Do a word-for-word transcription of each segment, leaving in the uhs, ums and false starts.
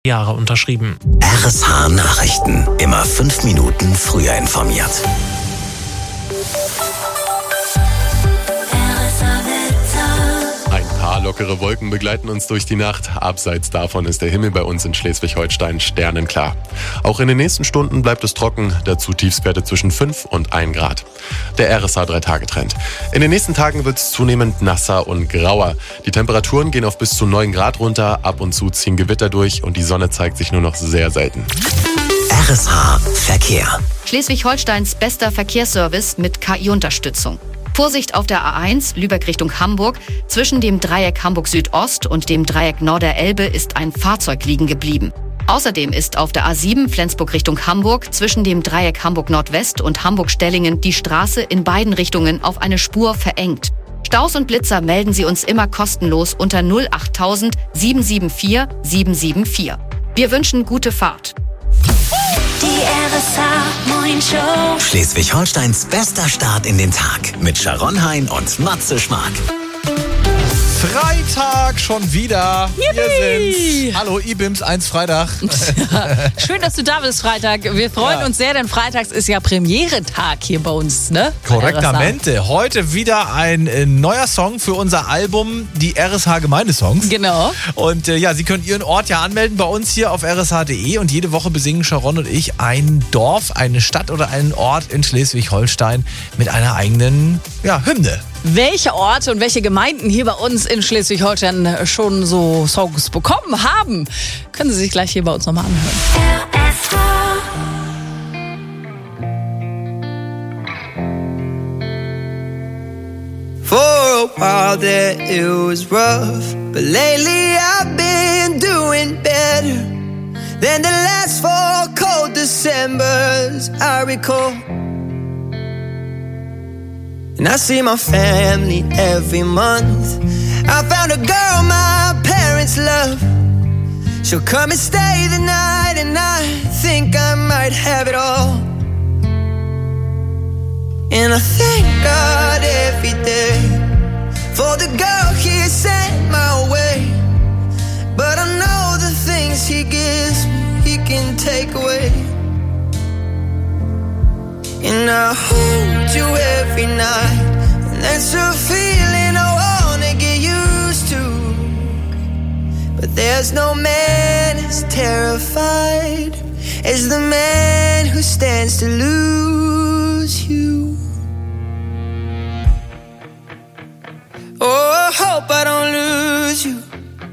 Jahre unterschrieben. R S H Nachrichten. Immer fünf Minuten früher informiert. Ein paar lockere Wolken begleiten uns durch die Nacht. Abseits davon ist der Himmel bei uns in Schleswig-Holstein sternenklar. Auch in den nächsten Stunden bleibt es trocken, dazu Tiefstwerte zwischen fünf und ein Grad. Der R S H drei Tage Trend. In den nächsten Tagen wird es zunehmend nasser und grauer. Die Temperaturen gehen auf bis zu neun Grad runter, ab und zu ziehen Gewitter durch und die Sonne zeigt sich nur noch sehr selten. R S H Verkehr. Schleswig-Holsteins bester Verkehrsservice mit K I-Unterstützung. Vorsicht auf der A eins, Lübeck Richtung Hamburg. Zwischen dem Dreieck Hamburg-Südost und dem Dreieck Norderelbe ist ein Fahrzeug liegen geblieben. Außerdem ist auf der A sieben Flensburg Richtung Hamburg zwischen dem Dreieck Hamburg-Nordwest und Hamburg-Stellingen die Straße in beiden Richtungen auf eine Spur verengt. Staus und Blitzer melden Sie uns immer kostenlos unter null achttausend sieben sieben vier sieben sieben vier. Wir wünschen gute Fahrt. Die R S H Morning Show. Schleswig-Holsteins bester Start in den Tag mit Sharon Hein und Matze Schmark. Freitag schon wieder. Yippie. Wir sind's. Hallo, I-Bims, eins Freitag. Schön, dass du da bist, Freitag. Wir freuen Ja. uns sehr, denn freitags ist ja Premiere-Tag hier bei uns, ne? Korrektamente. Heute wieder ein äh, neuer Song für unser Album, die R S H Gemeindesongs. Genau. Und äh, ja, Sie können Ihren Ort ja anmelden bei uns hier auf R S H punkt de und jede Woche besingen Sharon und ich ein Dorf, eine Stadt oder einen Ort in Schleswig-Holstein mit einer eigenen ja, Hymne. Welche Orte und welche Gemeinden hier bei uns in Schleswig-Holstein schon so Songs bekommen haben, können Sie sich gleich hier bei uns nochmal anhören. R S H. For a while there it was rough, but lately I've been doing better than the last four cold Decembers I recall. And I see my family every month. I found a girl my parents love. She'll come and stay the night, and I think I might have it all. And I thank God every day for the girl He sent my way. But I know the things He gives me, He can take away. And I hold you every night, and that's a feeling I wanna get used to. But there's no man as terrified as the man who stands to lose you. Oh, I hope I don't lose you.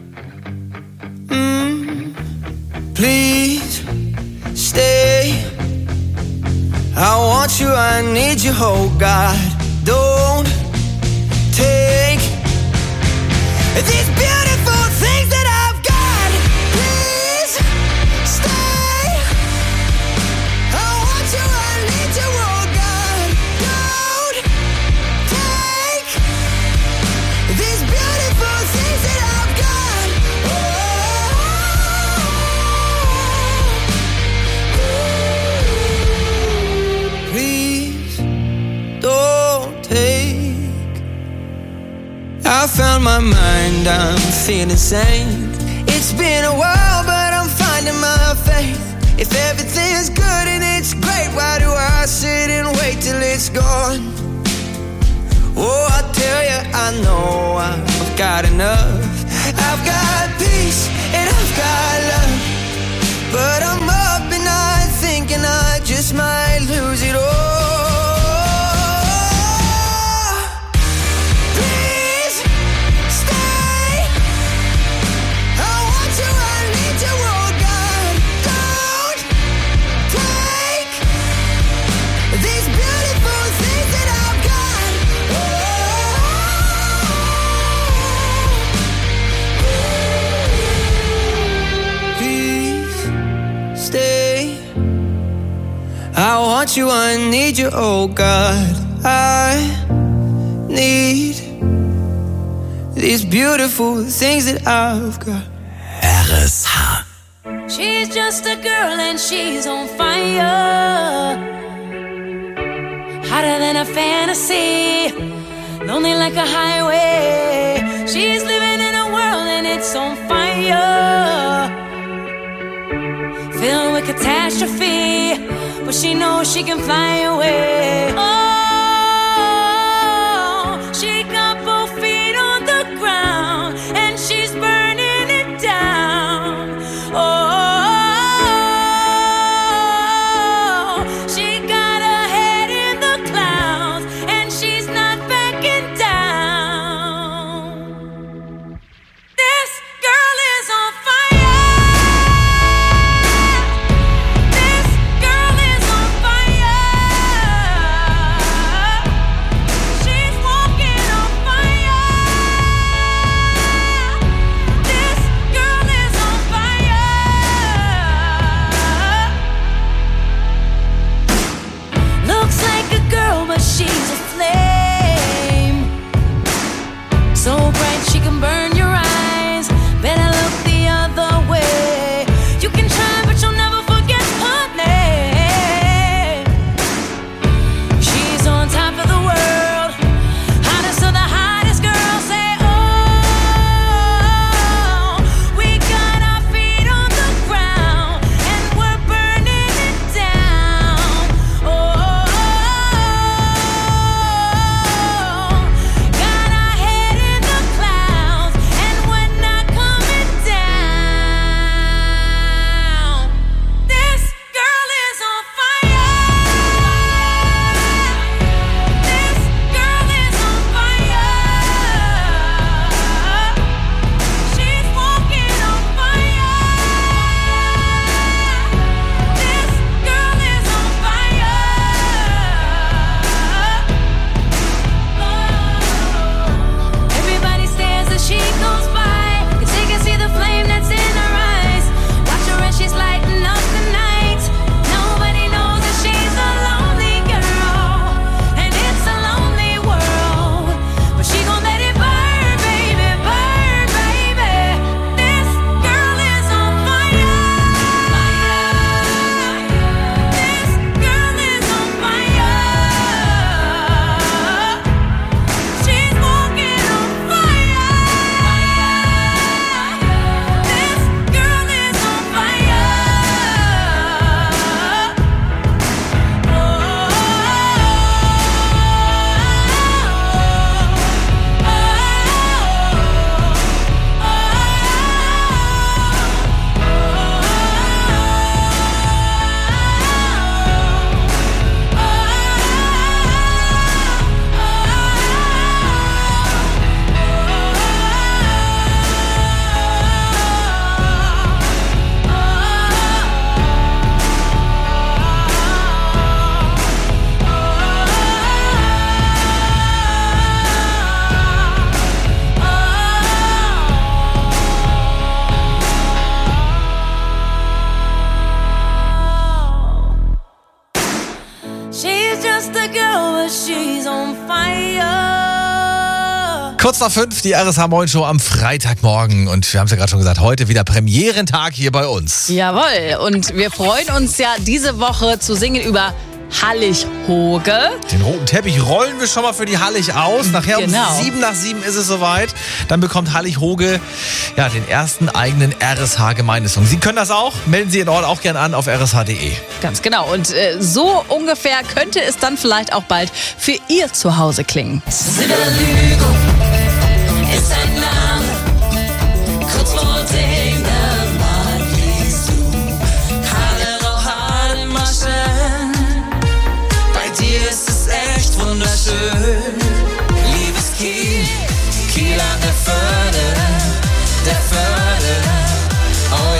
Mm, please stay. I want you, I need you, oh God. Don't take these beautiful things that I've got. Please stay. I want you, I need you, oh God. Don't take these beautiful things that I've got. Oh, please don't take. I found my mind, I'm feeling sane. It's been a while, but I'm finding my faith. If everything's good and it's great, why do I sit and wait till it's gone? Oh, I tell you, I know I've got enough. I've got peace and I've got love. But I'm up and I'm thinking I just might lose it all. I want you, I need you, oh God. I need these beautiful things that I've got. R S H. She's just a girl and she's on fire. Hotter than a fantasy, lonely like a highway. She's living in a world and it's on fire. filled with catastrophe, but she knows she can fly away. Oh, she got both feet on the ground, and she's burning it down. Oh, she got her head in the clouds, and she's not backing down. This girl is on fire. She's a flame, so bright she can burn your eyes. Better look the other way. You can try, but you'll never forget her name. She's on top of the world, hottest of the hottest girls. Say, oh, we got our feet on the ground, and we're burning it down. Oh, Kurz nach fünf, die R S H Morning Show am Freitagmorgen. Und wir haben es ja gerade schon gesagt, heute wieder Premierentag hier bei uns. Jawohl, und wir freuen uns ja diese Woche zu singen über Hallig Hoge. Den roten Teppich rollen wir schon mal für die Hallig aus. Nachher Genau. um sieben nach sieben ist es soweit. Dann bekommt Hallig Hoge ja, den ersten eigenen R S H-Gemeindesong. Sie können das auch. Melden Sie Ihren Ort auch gern an auf r s h punkt d e. Ganz genau. Und äh, so ungefähr könnte es dann vielleicht auch bald für Ihr Zuhause klingen. Silberlüge ist ein Name, kurz vor dem Mal liest du Halle Rauchade Maschen. Bei dir ist es echt wunderschön. Liebes Kiel, Kiel an der Förde, der Förde, oh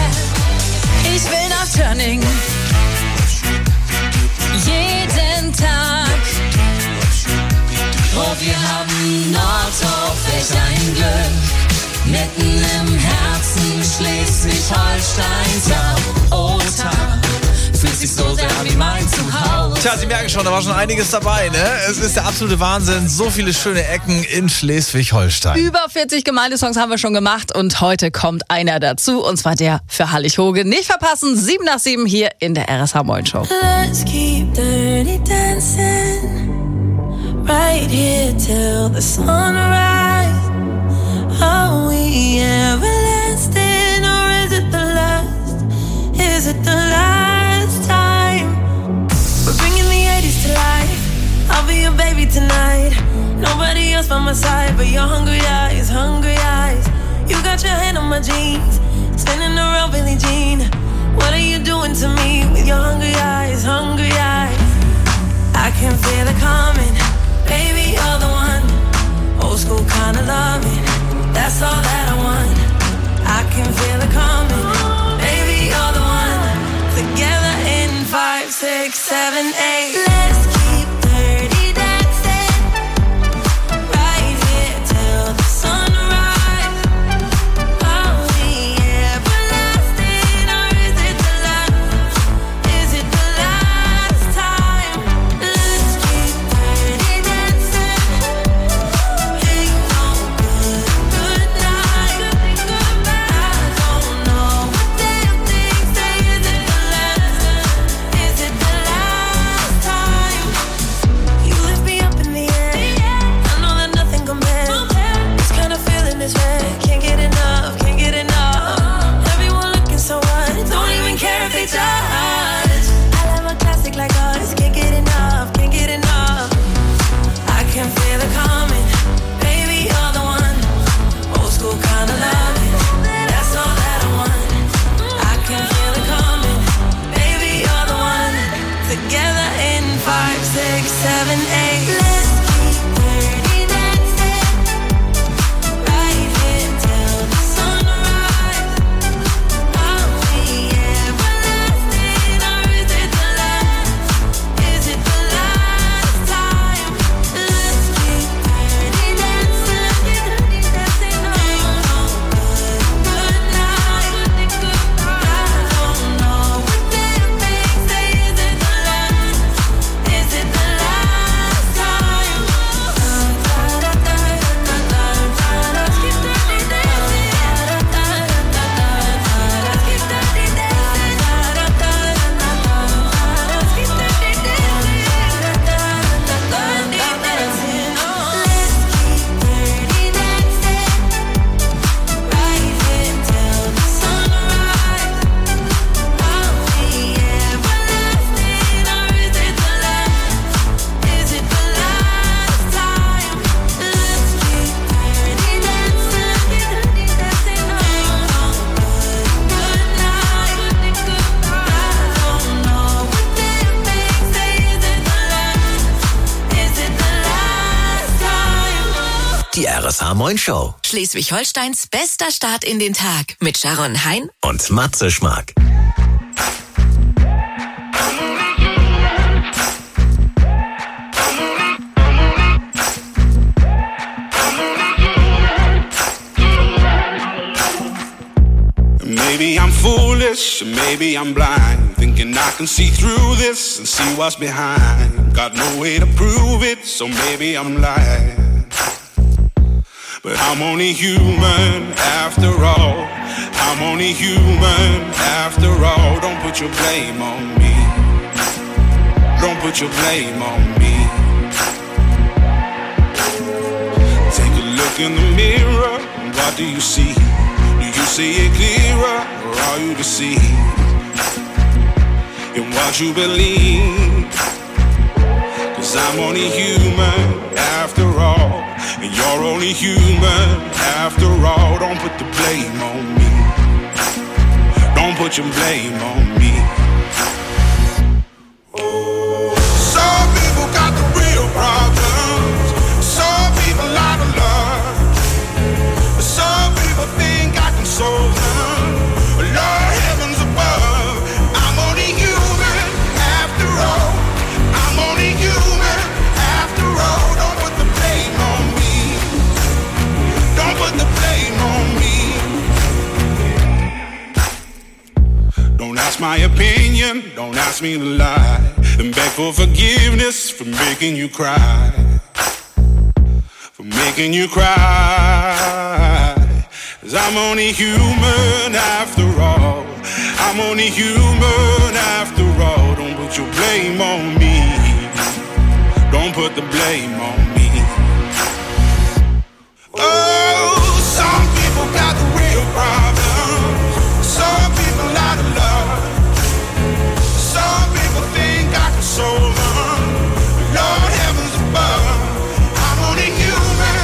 yeah. Ich will nach Tönning, jeden Tag. Oh, wir haben Nordhof, welch ein Glück, mitten im Herzen Schleswig-Holsteins. Ja, oh, Tag, fühlt sich so sehr wie mein Zuhause. Tja, Sie merken schon, da war schon einiges dabei, ne? Es ist der absolute Wahnsinn. So viele schöne Ecken in Schleswig-Holstein. Über vierzig Gemeindesongs haben wir schon gemacht und heute kommt einer dazu, und zwar der für Hallig Hoge. Nicht verpassen, sieben nach sieben hier in der R S H Morning Show. Let's keep dirty dancing right here till the sunrise. Are we everlasting or is it the last? else by my side, but your hungry eyes, hungry eyes. You got your hand on my jeans, spinning around Billie Jean. What are you doing to me with your hungry eyes, hungry eyes? I can feel it coming, baby, you're the one. Old school kind of loving, that's all that I want. I can feel it coming, baby, you're the one. Together in five, six, seven, eight. Let's keep dirty dancing right here till the sunrise. Are we everlasting or is it the last? Is it the last time? Let's keep dirty dancing. Ain't no good, good night. I don't know what damn things say. Is it the last? Is it the last time? You lift me up in the air. I know that nothing compares. This kind of feeling is rare. Can't get enough, can't get enough. Everyone looking so hot, don't even care if they judge. I love a classic like us. Can't get enough, can't get enough. I can feel it coming, baby, you're the one. Old school kind of loving, that's all that I want. I can feel it coming, baby, you're the one. Together in five, six, seven, eight. Let's keep dirty dancing right here till the sunrise. Are we everlasting or is it the last? Is it the last time? Let's keep dirty dancing. Ain't no good, good night. I don't know what damn things say. Is it the last? Is it the last time? Let's keep dirty dancing. Let's keep dirty dancing. Let's keep dirty dancing. Let's keep dirty dancing right here till the sunrise. Are we everlasting or is it the last? Is it the last time? Let's keep dirty dancing. Ain't no good, good night. I don't know what damn things say. Is it the last? Is it the last time? Die R S H Moin Show Schleswig-Holsteins bester Start in den Tag mit Sharon Hein und Matze Schmack. Maybe I'm foolish, maybe I'm blind, thinking I can see through this and see what's behind. Got no way to prove it, so maybe I'm lying. But I'm only human after all. I'm only human after all. Don't put your blame on me. Don't put your blame on me. Take a look in the mirror, and what do you see? Do you see it clearer, or are you deceived in what you believe? Cause I'm only human after all, and you're only human after all. Don't put the blame on me. Don't put your blame on me. Some people got the real problems. Some people out of love. Some people think I can solve them. Lord heavens above, I'm only human after all. I'm only human after all. Don't put the blame on me. Don't put the blame on me. Don't ask my opinion, don't ask me to lie, and beg for forgiveness for making you cry. For making you cry. Cause I'm only human after all. I'm only human after all. Don't put your blame on me. Don't put the blame on me. Oh, some people got the real problems. Some people out of love. Some people think I can solve them. Lord heavens above, I'm only human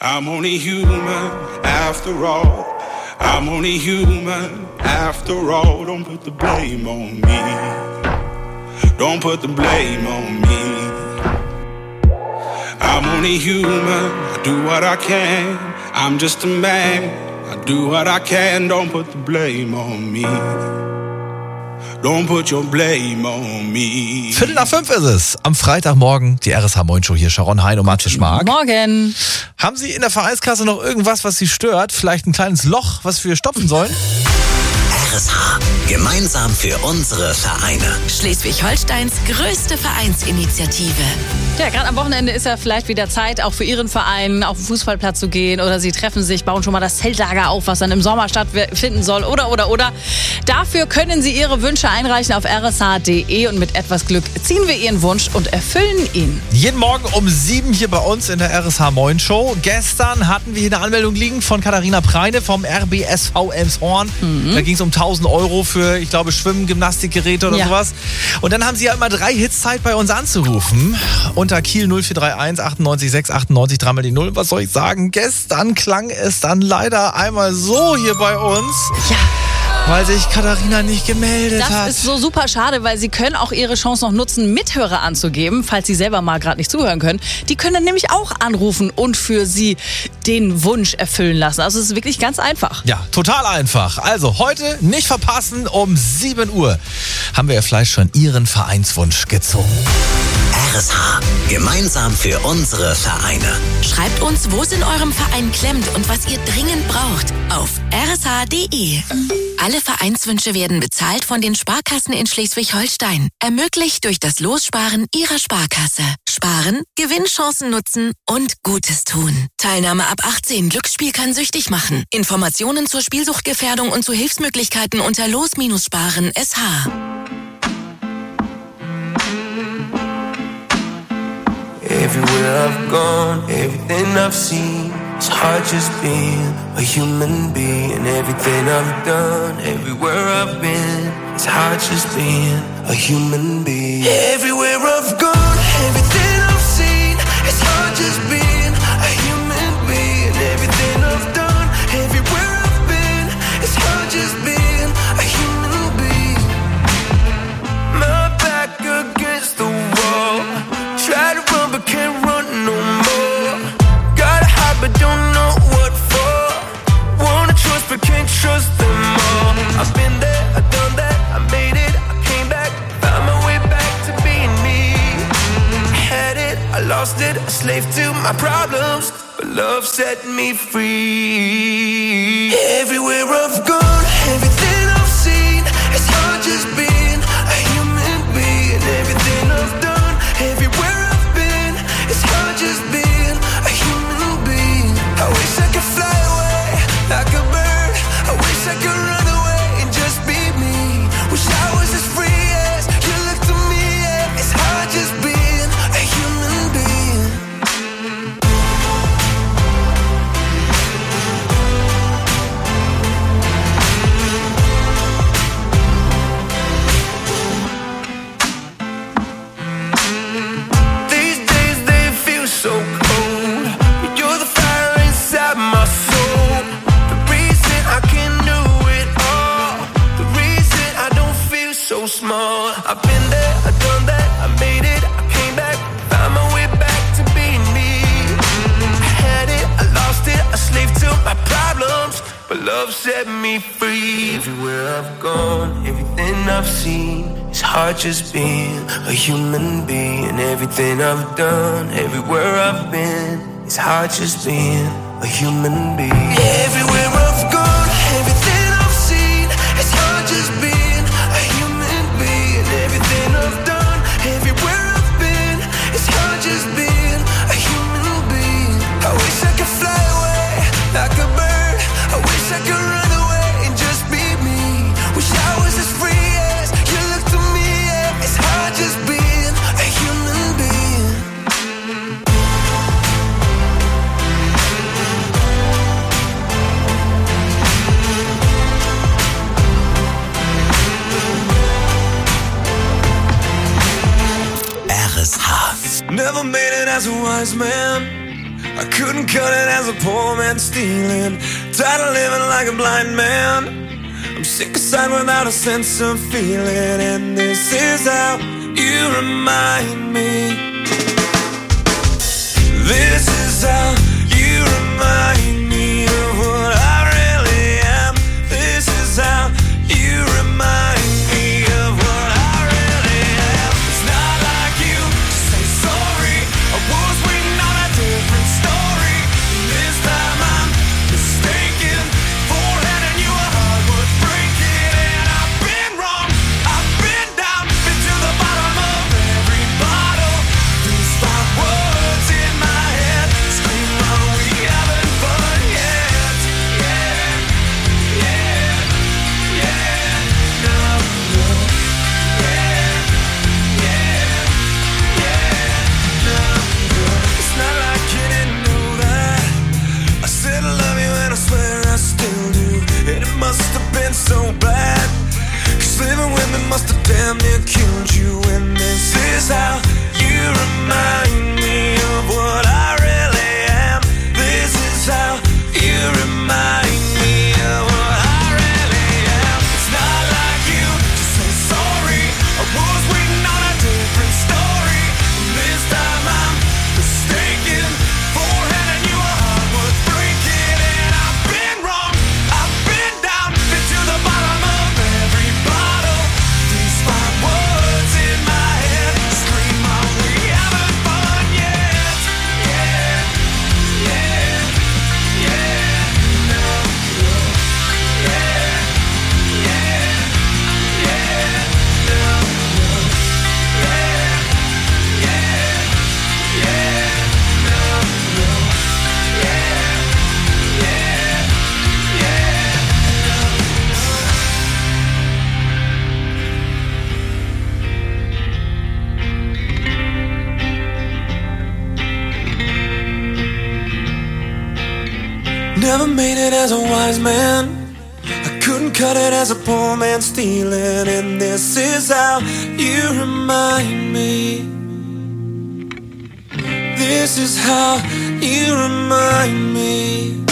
I'm only human after all. I'm only human after all. Don't put the blame on me. Don't put the blame on me. I'm only human. I do what I can. I'm just a man. I do what I can. Don't put the blame on me. Don't put your blame on me. Viertel nach fünf ist es. Am Freitagmorgen die R S H Moin Show hier. Sharon Hein und Matze Schmark. Morgen. Haben Sie in der Vereinskasse noch irgendwas, was Sie stört? Vielleicht ein kleines Loch, was wir stopfen sollen? R S H. Gemeinsam für unsere Vereine. Schleswig-Holsteins größte Vereinsinitiative. Ja, gerade am Wochenende ist ja vielleicht wieder Zeit, auch für Ihren Verein auf den Fußballplatz zu gehen. Oder Sie treffen sich, bauen schon mal das Zeltlager auf, was dann im Sommer stattfinden soll. Oder, oder, oder. Dafür können Sie Ihre Wünsche einreichen auf r s h punkt d e und mit etwas Glück ziehen wir Ihren Wunsch und erfüllen ihn. Jeden Morgen um sieben hier bei uns in der R S H Moin Show. Gestern hatten wir hier eine Anmeldung liegen von Katharina Preine vom R B S V Elmshorn. Mhm. Da ging es um tausend Euro für, ich glaube, Schwimmen, Gymnastikgeräte oder ja. sowas. Und dann haben Sie ja immer drei Hits Zeit, bei uns anzurufen. Unter Kiel null vier drei eins achtundneunzig sechs achtundneunzig dreimal die Null. Was soll ich sagen? Gestern klang es dann leider einmal so hier bei uns. Ja. Weil sich Katharina nicht gemeldet das hat. Das ist so super schade, weil Sie können auch Ihre Chance noch nutzen, Mithörer anzugeben, falls Sie selber mal gerade nicht zuhören können. Die können dann nämlich auch anrufen und für Sie den Wunsch erfüllen lassen. Also es ist wirklich ganz einfach. Ja, total einfach. Also heute nicht verpassen, um sieben Uhr haben wir ja vielleicht schon Ihren Vereinswunsch gezogen. R S H. Gemeinsam für unsere Vereine. Schreibt uns, wo es in eurem Verein klemmt und was ihr dringend braucht. Auf r s h punkt d e. Alle Vereinswünsche werden bezahlt von den Sparkassen in Schleswig-Holstein. Ermöglicht durch das Lossparen Ihrer Sparkasse. Sparen, Gewinnchancen nutzen und Gutes tun. Teilnahme ab achtzehn. Glücksspiel kann süchtig machen. Informationen zur Spielsuchtgefährdung und zu Hilfsmöglichkeiten unter los Sparen S H. Everywhere I've gone, everything I've seen, it's hard just being a human being. Everything I've done, everywhere I've been, it's hard just being a human being. Everywhere I've gone, everything I've seen, it's hard just being a human being. Everything I've done, everywhere I've been, it's hard just being a human being. My back against the wall, try to run but can't run no more. Gotta hide but don't know what for. Wanna trust but can't trust them all. I've been there, I've done that, I made it, I came back, found my way back to being me. I had it, I lost it, a slave to my problems, but love set me free. Everywhere I've gone, everything I've seen, it's hard just being a human being. Everything I've done, everywhere it's hard just being a human being. I wish I could fly away like a bird. I wish I could run away and just be me. Wish I was as free as you look to me. Yeah. It's hard just being a human being. So cold, but you're the fire inside my soul. The reason I can do it all, the reason I don't feel so small. I've been there, I've done that, I made it, I came back, found my way back to being me. I had it, I lost it, a slave to my problems, but love set me free. Everywhere I've gone, everything I've seen, it's hard just being a human being. Everything I've done, everywhere I've been, it's hard just being a human being. Everywhere I've gone, everything I've seen, it's hard just being a human being. Everything I've done, everywhere I've been, it's hard just being a human being. I wish I could fly away like a bird. I wish I could run away and just be me. Wish I was as free as you look to me. Yeah. It's hard just being a human being. R S H. Never made it as a wise man. I couldn't cut it as a poor man stealing. Tired of living like a blind man. I'm sick aside without a sense of feeling. And this is how you remind me. This is how you remind me of what I really am. This is how you remind me of what I really am. It's not like you to say sorry. I was waiting on a different story. This time I'm mistaken for handing you a heart worth breaking. And I've been wrong, I've been down, been to the bottom of every bottle. These five words in my head scream, are we having fun yet? Yeah, yeah, yeah, no, no. Yeah, yeah, yeah, no, no. It's not like you didn't know that I said I love you and I swear I still do. And it must have been so bad, 'cause living with me must have damn near killed you. And this is how you remind me of what I really am. This is how you remind me of what I really am. It's not like you to say sorry. I was waiting on a different story. This time I'm mistaken for handing you a heart worth breaking. And I've been wrong, I've been down, been to the bottom of every bottle. These five words in my head scream, are we having fun yet? Yeah, yeah, yeah, no, no. Yeah, yeah, yeah, no, no. Yeah, yeah, yeah, no, no. Yeah, yeah, yeah, Never made it as a wise man. I couldn't cut it as a poor man stealing. And this is how you remind me. This is how you remind me.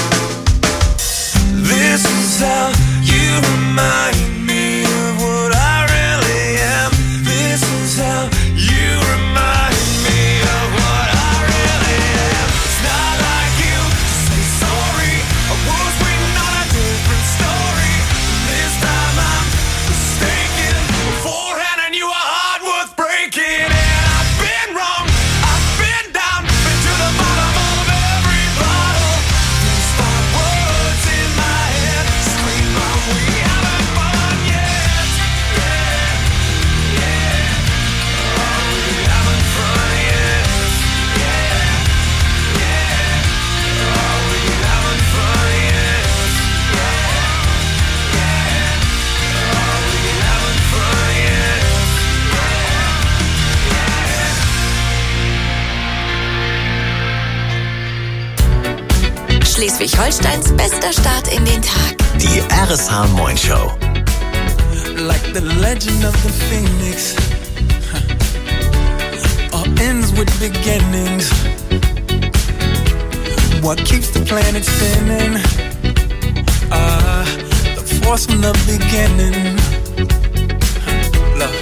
This is how you remind me of what I really am. This is how you remind me of what I really am. It's not like you to say sorry. I was waiting on a different story. This time I'm mistaken for handing you a heart worth breaking. And I've been wrong, I've been down, been to the bottom of every bottle. These five words in my head scream, are we having fun yet? Yeah, yeah. Are we having fun yet? Yeah, yeah. Are we having fun yet? Yeah, yeah. Are we having fun yet? Schleswig-Holsteins bester Start in den Tag. Die R S H Moin Show. Like the legend of the phoenix, huh. All ends with beginnings. What keeps the planet spinning? Ah, the force from the beginning. Huh. Love.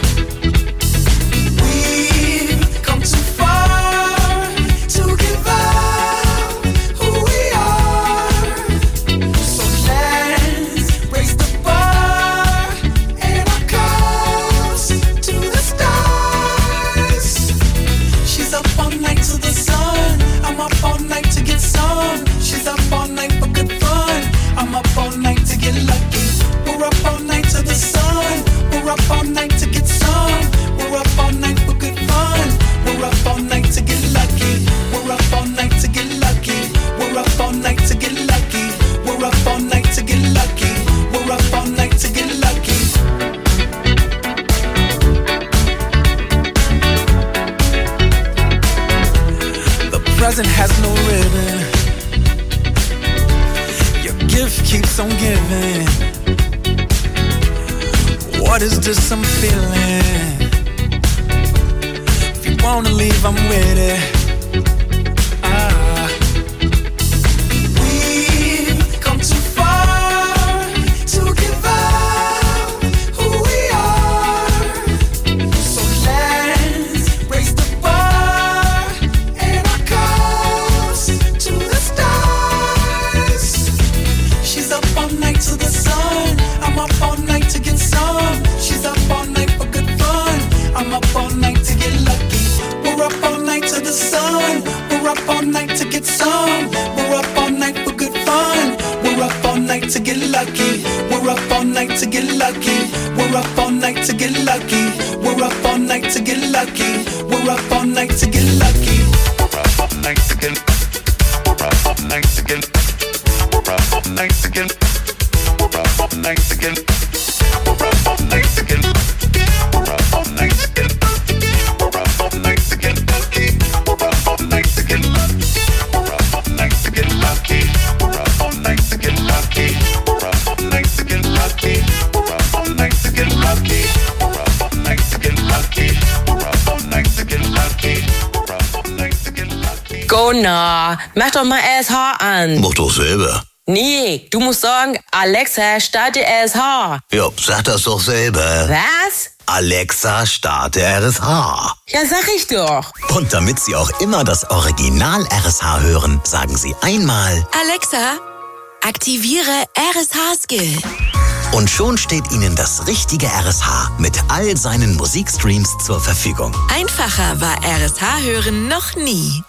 We've come too far to give up who we are. So let's raise the bar and our cups to the stars. She's up all night to the sun. I'm up all night to get some. She's up all night for good fun. I'm up all night to get lucky. We're up all night to the sun. We're up all night to get some. We're up all night for good fun. We're up all night to get lucky. We're up all night to get lucky. We're up all night to get lucky. We're up all night to get lucky. We're up all night to get lucky. The present has no ribbon. Your gift keeps on giving. What is this I'm feeling? If you wanna leave, I'm with it. Ah. all night to get some. We're up all night for good fun. We're up all night to get lucky. We're up all night to get lucky. We're up all night to get lucky. We're up all night to get lucky. We're up all night to get lucky. We're up all night to get. We're up all night to get. We're up all night to get. We're up all night to get. We're up all night to get. We're up all night to get. We're up all night to get lucky. We're up all night to get. We're up all night to get lucky. We're up all night to get lucky. We're up all night to get lucky. We're up all night to get lucky. We're up all night to get lucky. We're up all night to get lucky. We're up all night to get lucky. Gunnar, mach doch mal R S H an. Mach doch selber. Nee, du musst sagen, Alexa, starte R S H. Ja, sag das doch selber. Was? Alexa, starte R S H. Ja, sag ich doch. Und damit Sie auch immer das Original R S H hören, sagen Sie einmal: Alexa, aktiviere R S H-Skill. Und schon steht Ihnen das richtige R S H mit all seinen Musikstreams zur Verfügung. Einfacher war R S H-Hören noch nie.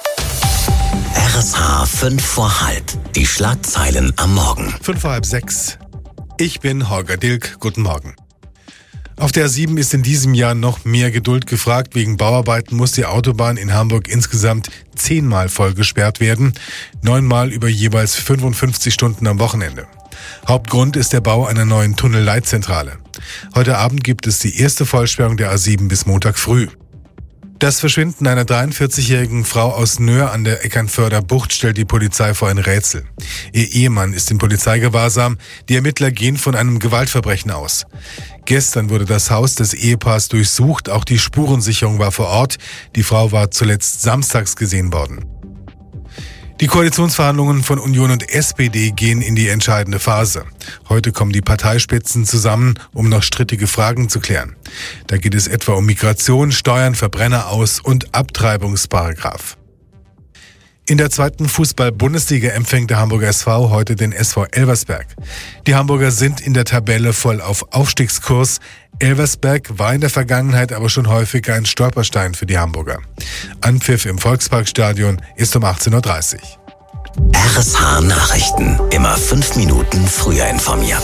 R S H fünf vor halb. Die Schlagzeilen am Morgen. Fünf vor halb sechs. Ich bin Holger Dilk. Guten Morgen. Auf der A sieben ist in diesem Jahr noch mehr Geduld gefragt. Wegen Bauarbeiten muss die Autobahn in Hamburg insgesamt zehnmal voll gesperrt werden. Neunmal über jeweils fünfundfünfzig Stunden am Wochenende. Hauptgrund ist der Bau einer neuen Tunnelleitzentrale. Heute Abend gibt es die erste Vollsperrung der A sieben bis Montag früh. Das Verschwinden einer dreiundvierzigjährigen Frau aus Nöhr an der Eckernförder Bucht stellt die Polizei vor ein Rätsel. Ihr Ehemann ist in Polizeigewahrsam. Die Ermittler gehen von einem Gewaltverbrechen aus. Gestern wurde das Haus des Ehepaars durchsucht. Auch die Spurensicherung war vor Ort. Die Frau war zuletzt samstags gesehen worden. Die Koalitionsverhandlungen von Union und S P D gehen in die entscheidende Phase. Heute kommen die Parteispitzen zusammen, um noch strittige Fragen zu klären. Da geht es etwa um Migration, Steuern, Verbrenneraus- und Abtreibungsparagraf. In der zweiten Fußball-Bundesliga empfängt der Hamburger S V heute den S V Elversberg. Die Hamburger sind in der Tabelle voll auf Aufstiegskurs. Elversberg war in der Vergangenheit aber schon häufiger ein Stolperstein für die Hamburger. Anpfiff im Volksparkstadion ist um achtzehn Uhr dreißig. R S H Nachrichten. Immer fünf Minuten früher informiert.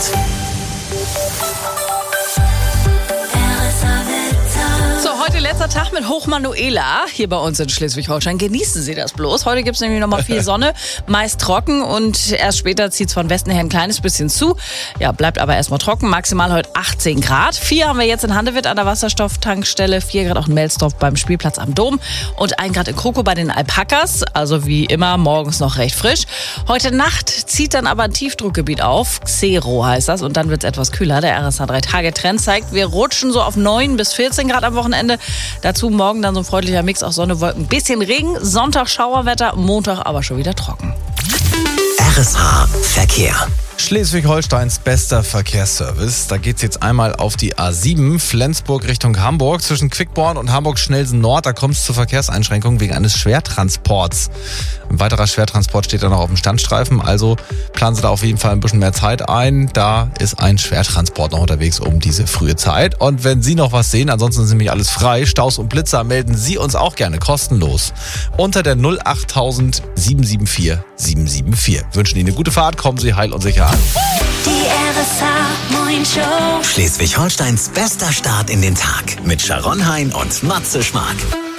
Heute letzter Tag mit Hochmanuela hier bei uns in Schleswig-Holstein. Genießen Sie das bloß. Heute gibt es nämlich noch mal viel Sonne, meist trocken und erst später zieht es von Westen her ein kleines bisschen zu. Ja, bleibt aber erstmal trocken. Maximal heute achtzehn Grad. Vier haben wir jetzt in Handewitt an der Wasserstofftankstelle, vier Grad auch in Melsdorf beim Spielplatz am Dom und ein Grad in Kroko bei den Alpakas. Also wie immer morgens noch recht frisch. Heute Nacht zieht dann aber ein Tiefdruckgebiet auf. Xero heißt das und dann wird es etwas kühler. Der R S H drei Tage Trend zeigt, wir rutschen so auf neun bis vierzehn Grad am Wochenende. Dazu morgen dann so ein freundlicher Mix aus Sonne, Wolken, bisschen Regen, Sonntag Schauerwetter, Montag aber schon wieder trocken. R S H Verkehr. Schleswig-Holsteins bester Verkehrsservice. Da geht's jetzt einmal auf die A sieben, Flensburg Richtung Hamburg. Zwischen Quickborn und Hamburg-Schnelsen Nord, da kommt es zu Verkehrseinschränkungen wegen eines Schwertransports. Ein weiterer Schwertransport steht da noch auf dem Standstreifen, also planen Sie da auf jeden Fall ein bisschen mehr Zeit ein. Da ist ein Schwertransport noch unterwegs um diese frühe Zeit. Und wenn Sie noch was sehen, ansonsten ist nämlich alles frei, Staus und Blitzer, melden Sie uns auch gerne kostenlos unter der null achttausend sieben sieben vier sieben sieben vier. Wünschen Ihnen eine gute Fahrt, kommen Sie heil und sicher an. Die R S H Morning Show. Schleswig-Holsteins bester Start in den Tag mit Sharon Hein und Matze Schmark.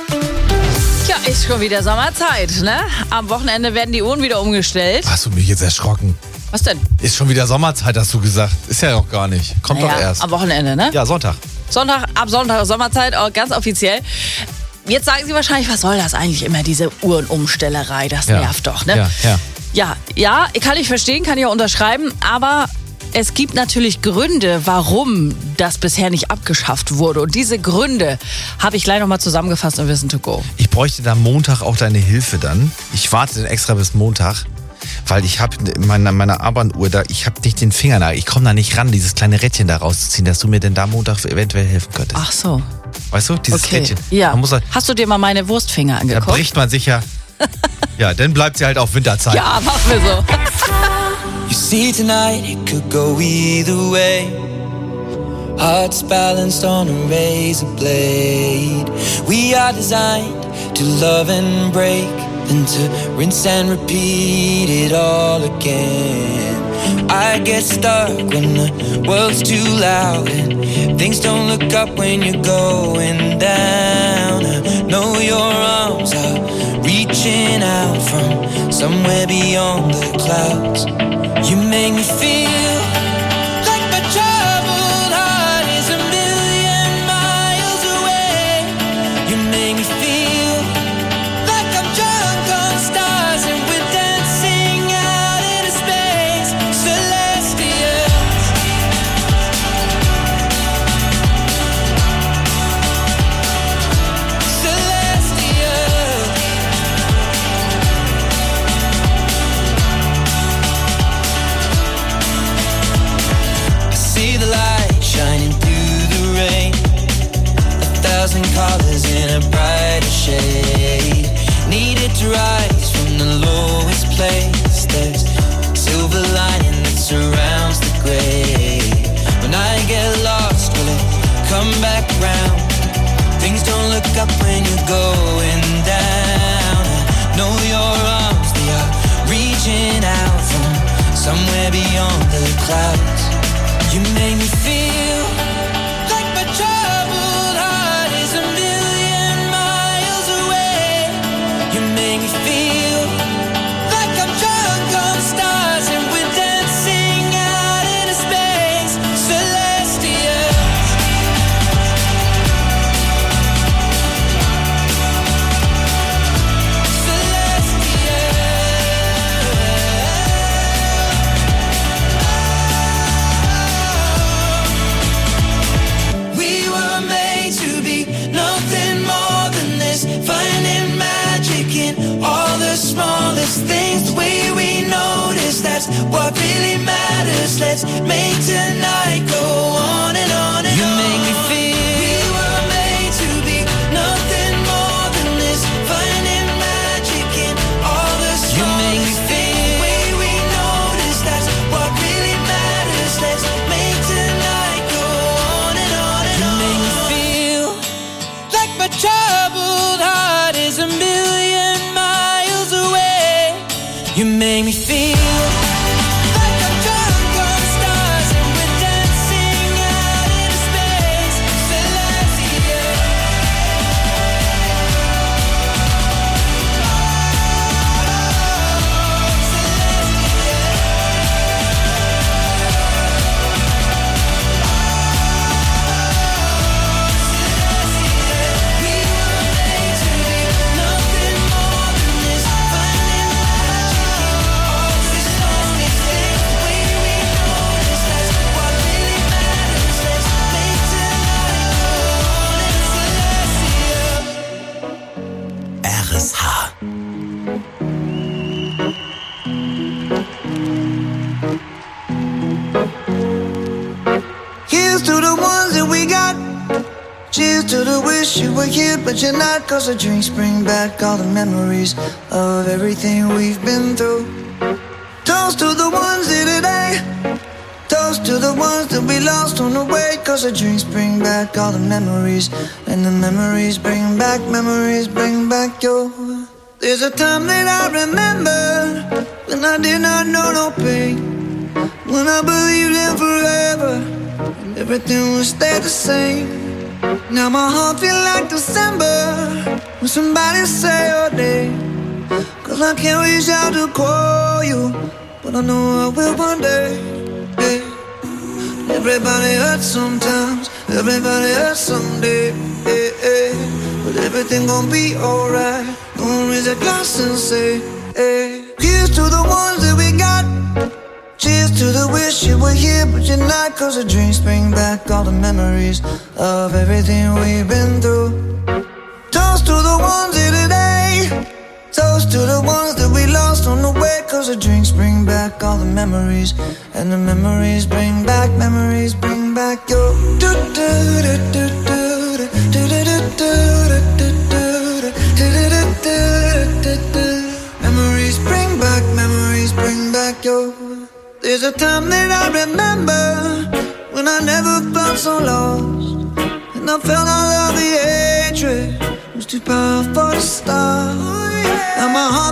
Ja, ist schon wieder Sommerzeit, ne? Am Wochenende werden die Uhren wieder umgestellt. Hast du mich jetzt erschrocken? Was denn? Ist schon wieder Sommerzeit, hast du gesagt. Ist ja noch gar nicht. Kommt naja, doch erst. Am Wochenende, ne? Ja, Sonntag. Sonntag, ab Sonntag ist Sommerzeit, auch ganz offiziell. Jetzt sagen Sie wahrscheinlich, was soll das eigentlich immer, diese Uhrenumstellerei? Das ja. nervt doch, ne? Ja, ja. Ja, ja, kann ich verstehen, kann ich auch unterschreiben, aber es gibt natürlich Gründe, warum das bisher nicht abgeschafft wurde. Und diese Gründe habe ich gleich nochmal zusammengefasst in Wissen to Go. Ich bräuchte da Montag auch deine Hilfe dann. Ich warte dann extra bis Montag, weil ich habe meine, meine Armbanduhr da, ich habe nicht den Fingernagel, ich komme da nicht ran, dieses kleine Rädchen da rauszuziehen, dass du mir denn da Montag eventuell helfen könntest. Ach so. Weißt du, dieses okay. Rädchen. Ja. Man muss halt, hast du dir mal meine Wurstfinger angeguckt? Da bricht man sich ja. Ja, dann bleibt sie halt auf Winterzeit. Ja, machen wir so. You see tonight it could go either way. Hearts balanced on a razor blade. We are designed to love and break. than to rinse and repeat it all again. I get stuck when the world's too loud and things don't look up when you're going down. I know your arms are reaching out from somewhere beyond the clouds. You make me feel like my troubled heart is a million miles away. You make me feel like I'm drunk on stars and we're dancing out into space. Celestial. Celestial. I see the light shining through the rain, a thousand colors in a brighter shade. Needed to rise from the lowest place. There's silver lining that surrounds the gray. When I get lost, will it come back round? Things don't look up when you're going down. I know your arms, they are reaching out from somewhere beyond the clouds. You make me feel like my troubled heart is a million miles away. You make me feel like I'm drunk on stars and we're dancing out into space. Celestial. We were made to be nothing more than this, finding magic in all the smallest things. The way we notice, that's what really matters. Let's make tonight go on and on and you on. You make me feel we were made to be nothing more than this, finding magic in all the smallest you make me feel the way we notice, that's what really matters. Let's make tonight go on and on and you on. You make me feel like my troubled heart is a million miles away. You make me feel like I'm drunk on stars and we're dancing out into space. Celestial. We were made to be nothing more than this, finding magic in all the smallest things. The way we notice, that's what really matters. Let's make tonight go on and celestial. R S H. Here's to the ones that we got. Cheers to the wish you were here, but you're not. Cause the drinks bring back all the memories of everything we've been through. Toast to the ones here today. Toast to the ones that we lost on the way. Cause the drinks bring back all the memories. And the memories bring back, memories bring back your. There's a time that I remember when I did not know no pain, when I believed in forever and everything would stay the same. Now my heart feel like December when somebody say your name. Cause I can't reach out to call you, but I know I will one day. Hey. Everybody hurts sometimes, everybody hurts someday. Hey, hey. But everything gon' be alright. Gonna raise a glass and say, hey. Here's to the ones that we got. Cheers to the wish you were here, but you're not. Cause the drinks bring back all the memories of everything we've been through. Toast to the ones here today. Toast to the ones that we lost on the way. Cause the drinks bring back all the memories. And the memories bring back, memories bring back your. Memories bring back, memories bring back your. There's a time that I remember when I never felt so lost, and I felt all of the hatred was too powerful to stop. Now my heart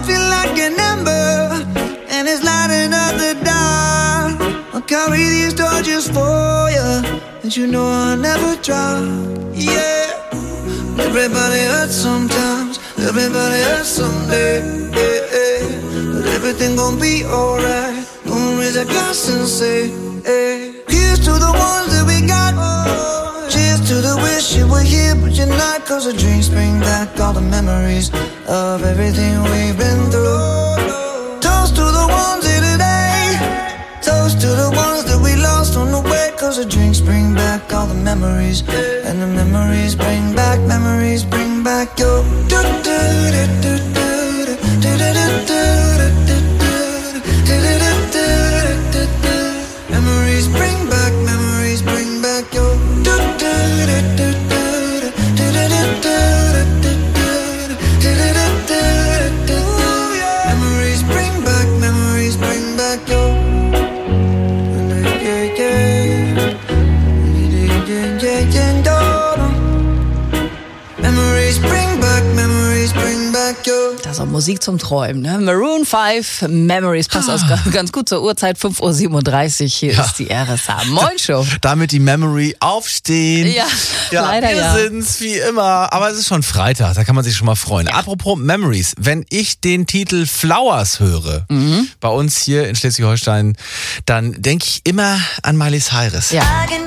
and you know I'll never drop. Yeah, everybody hurts sometimes, everybody hurts someday. Yeah, yeah. But everything gon' be alright. Gonna raise a glass and say, hey, here's to the ones that we got. Cheers to the wish you were here, but you're not. Cause the dreams bring back all the memories of everything we've been through. Toast to the ones here today. Toast to the ones that we lost on the way. Cause the drinks bring back all the memories. And the memories bring back, memories bring back your memories bring back, memories bring back your memories bring back, memories bring back your memories bring back, memories bring back your. Das ist auch Musik zum Träumen, ne? Maroon fünf, Memories, passt aus ganz gut zur Uhrzeit, fünf Uhr siebenunddreißig, hier ja. ist die R S H Moin Show. Damit die Memory aufstehen. Ja, ja leider wir ja. Wir sind's wie immer, aber es ist schon Freitag, da kann man sich schon mal freuen. Ja. Apropos Memories, wenn ich den Titel Flowers höre, mhm. bei uns hier in Schleswig-Holstein, dann denke ich immer an Miley Cyrus. Ja.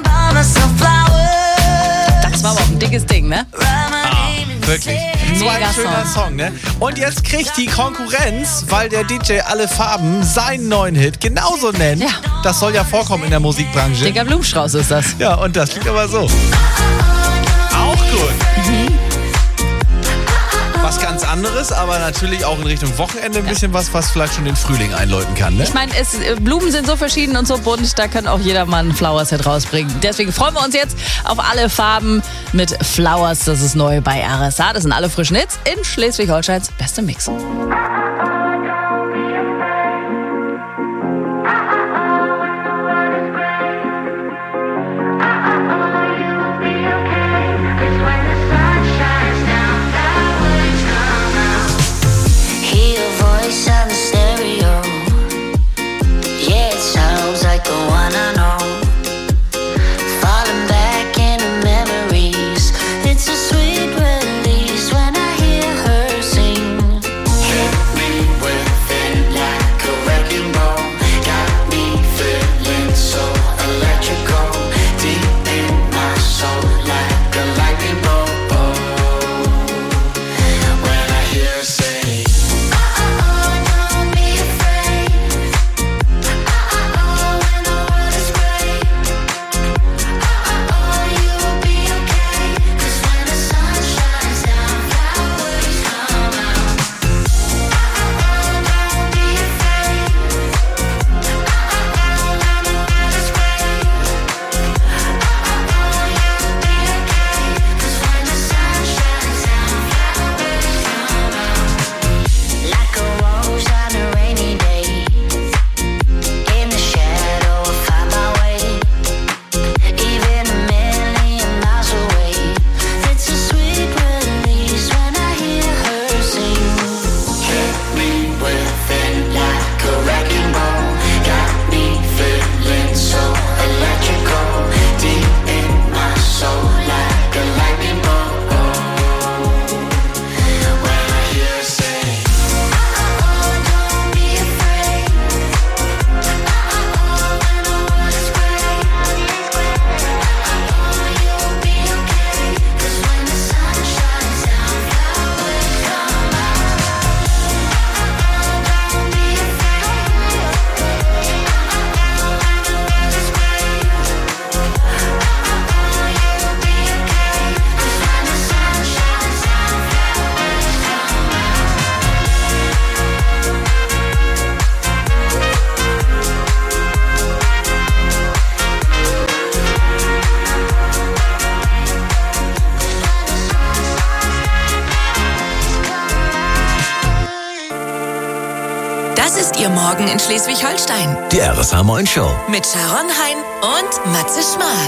Das war aber auch ein dickes Ding, ne? Ah, wirklich. So ein schöner Song, ne? Und jetzt kriegt die Konkurrenz, weil der D J Alle Farben seinen neuen Hit genauso nennt. Ja. Das soll ja vorkommen in der Musikbranche. Dicker Blumenstrauß ist das. Ja, und das klingt aber so. Auch gut. Mhm. Was ganz anderes, aber natürlich auch in Richtung Wochenende ein bisschen was, was vielleicht schon den Frühling einläuten kann, ne? Ich meine, Blumen sind so verschieden und so bunt, da kann auch jedermann ein Flowers-Hit rausbringen. Deswegen freuen wir uns jetzt auf Alle Farben mit Flowers. Das ist neu bei R S H. Das sind alle frischen Hits in Schleswig-Holsteins beste Mix. Das ist Ihr Morgen in Schleswig-Holstein. Die R S H Moin Show. Mit Sharon Hein und Matze Schmark.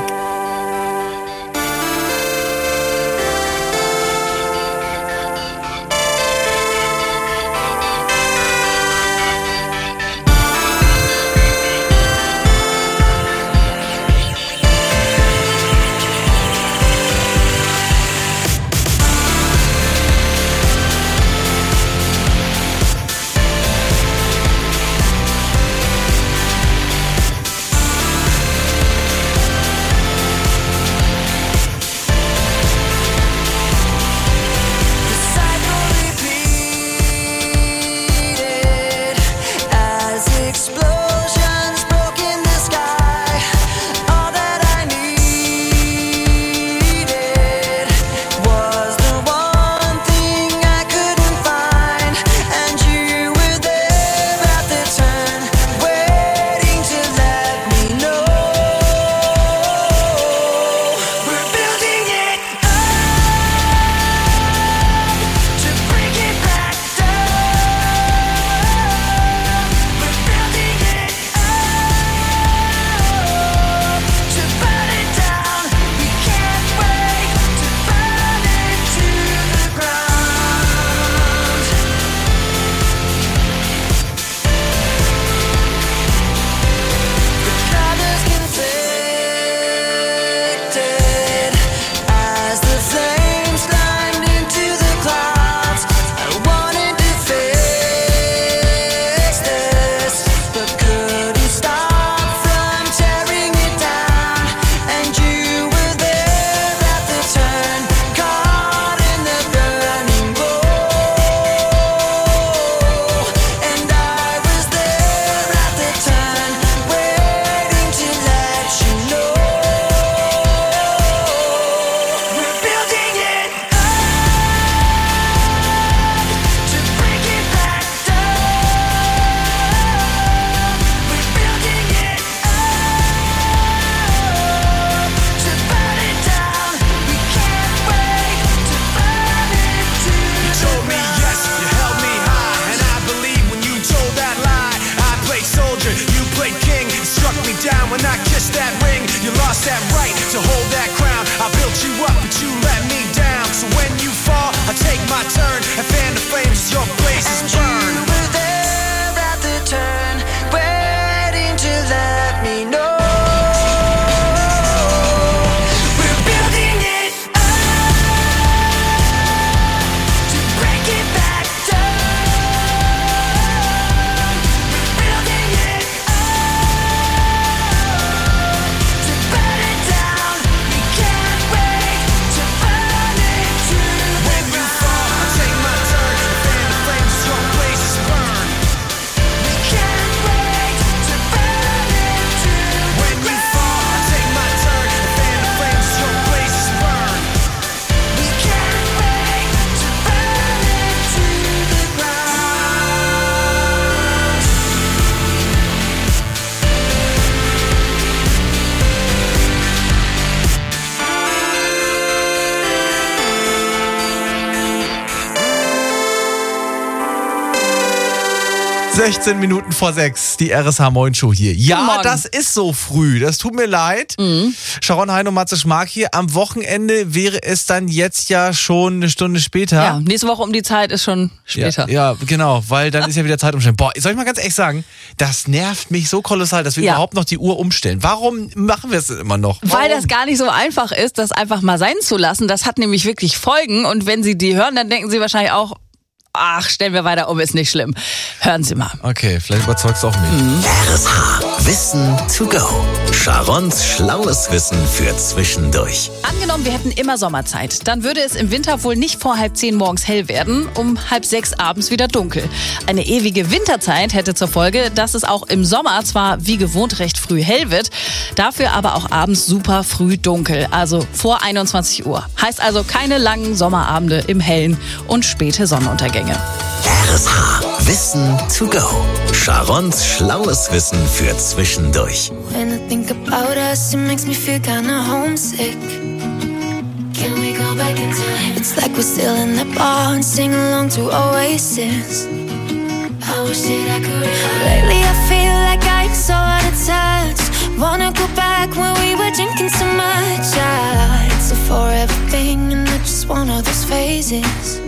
sechzehn Minuten vor sechs, die R S H Moin Show hier. Ja, das ist so früh. Das tut mir leid. Mhm. Sharon Hein und Matze Schmark hier. Am Wochenende wäre es dann jetzt ja schon eine Stunde später. Ja, nächste Woche um die Zeit ist schon später. Ja, ja genau, weil dann ist ja wieder Zeit umstellen. Boah, soll ich mal ganz ehrlich sagen, das nervt mich so kolossal, dass wir ja. überhaupt noch die Uhr umstellen. Warum machen wir es immer noch? Warum? Weil das gar nicht so einfach ist, das einfach mal sein zu lassen. Das hat nämlich wirklich Folgen und wenn Sie die hören, dann denken Sie wahrscheinlich auch, ach, stellen wir weiter um, ist nicht schlimm. Hören Sie mal. Okay, vielleicht überzeugst du auch mich. Mhm. R S H. Wissen to go. Sharons schlaues Wissen für zwischendurch. Angenommen, wir hätten immer Sommerzeit. Dann würde es im Winter wohl nicht vor halb zehn morgens hell werden, um halb sechs abends wieder dunkel. Eine ewige Winterzeit hätte zur Folge, dass es auch im Sommer zwar wie gewohnt recht früh hell wird, dafür aber auch abends super früh dunkel, also vor einundzwanzig Uhr. Heißt also keine langen Sommerabende im Hellen und späte Sonnenuntergänge. R S H. Wissen to go. Sharons schlaues Wissen für zwischendurch. When I think about us, it makes me feel kinda homesick. Can we go back in time? It's like we're still in the bar and sing along to Oasis. I wish that I could. Lately I feel like I'm so out of touch. Wanna go back when we were drinking so much. Yeah, it's a forever thing and I just want all those phases.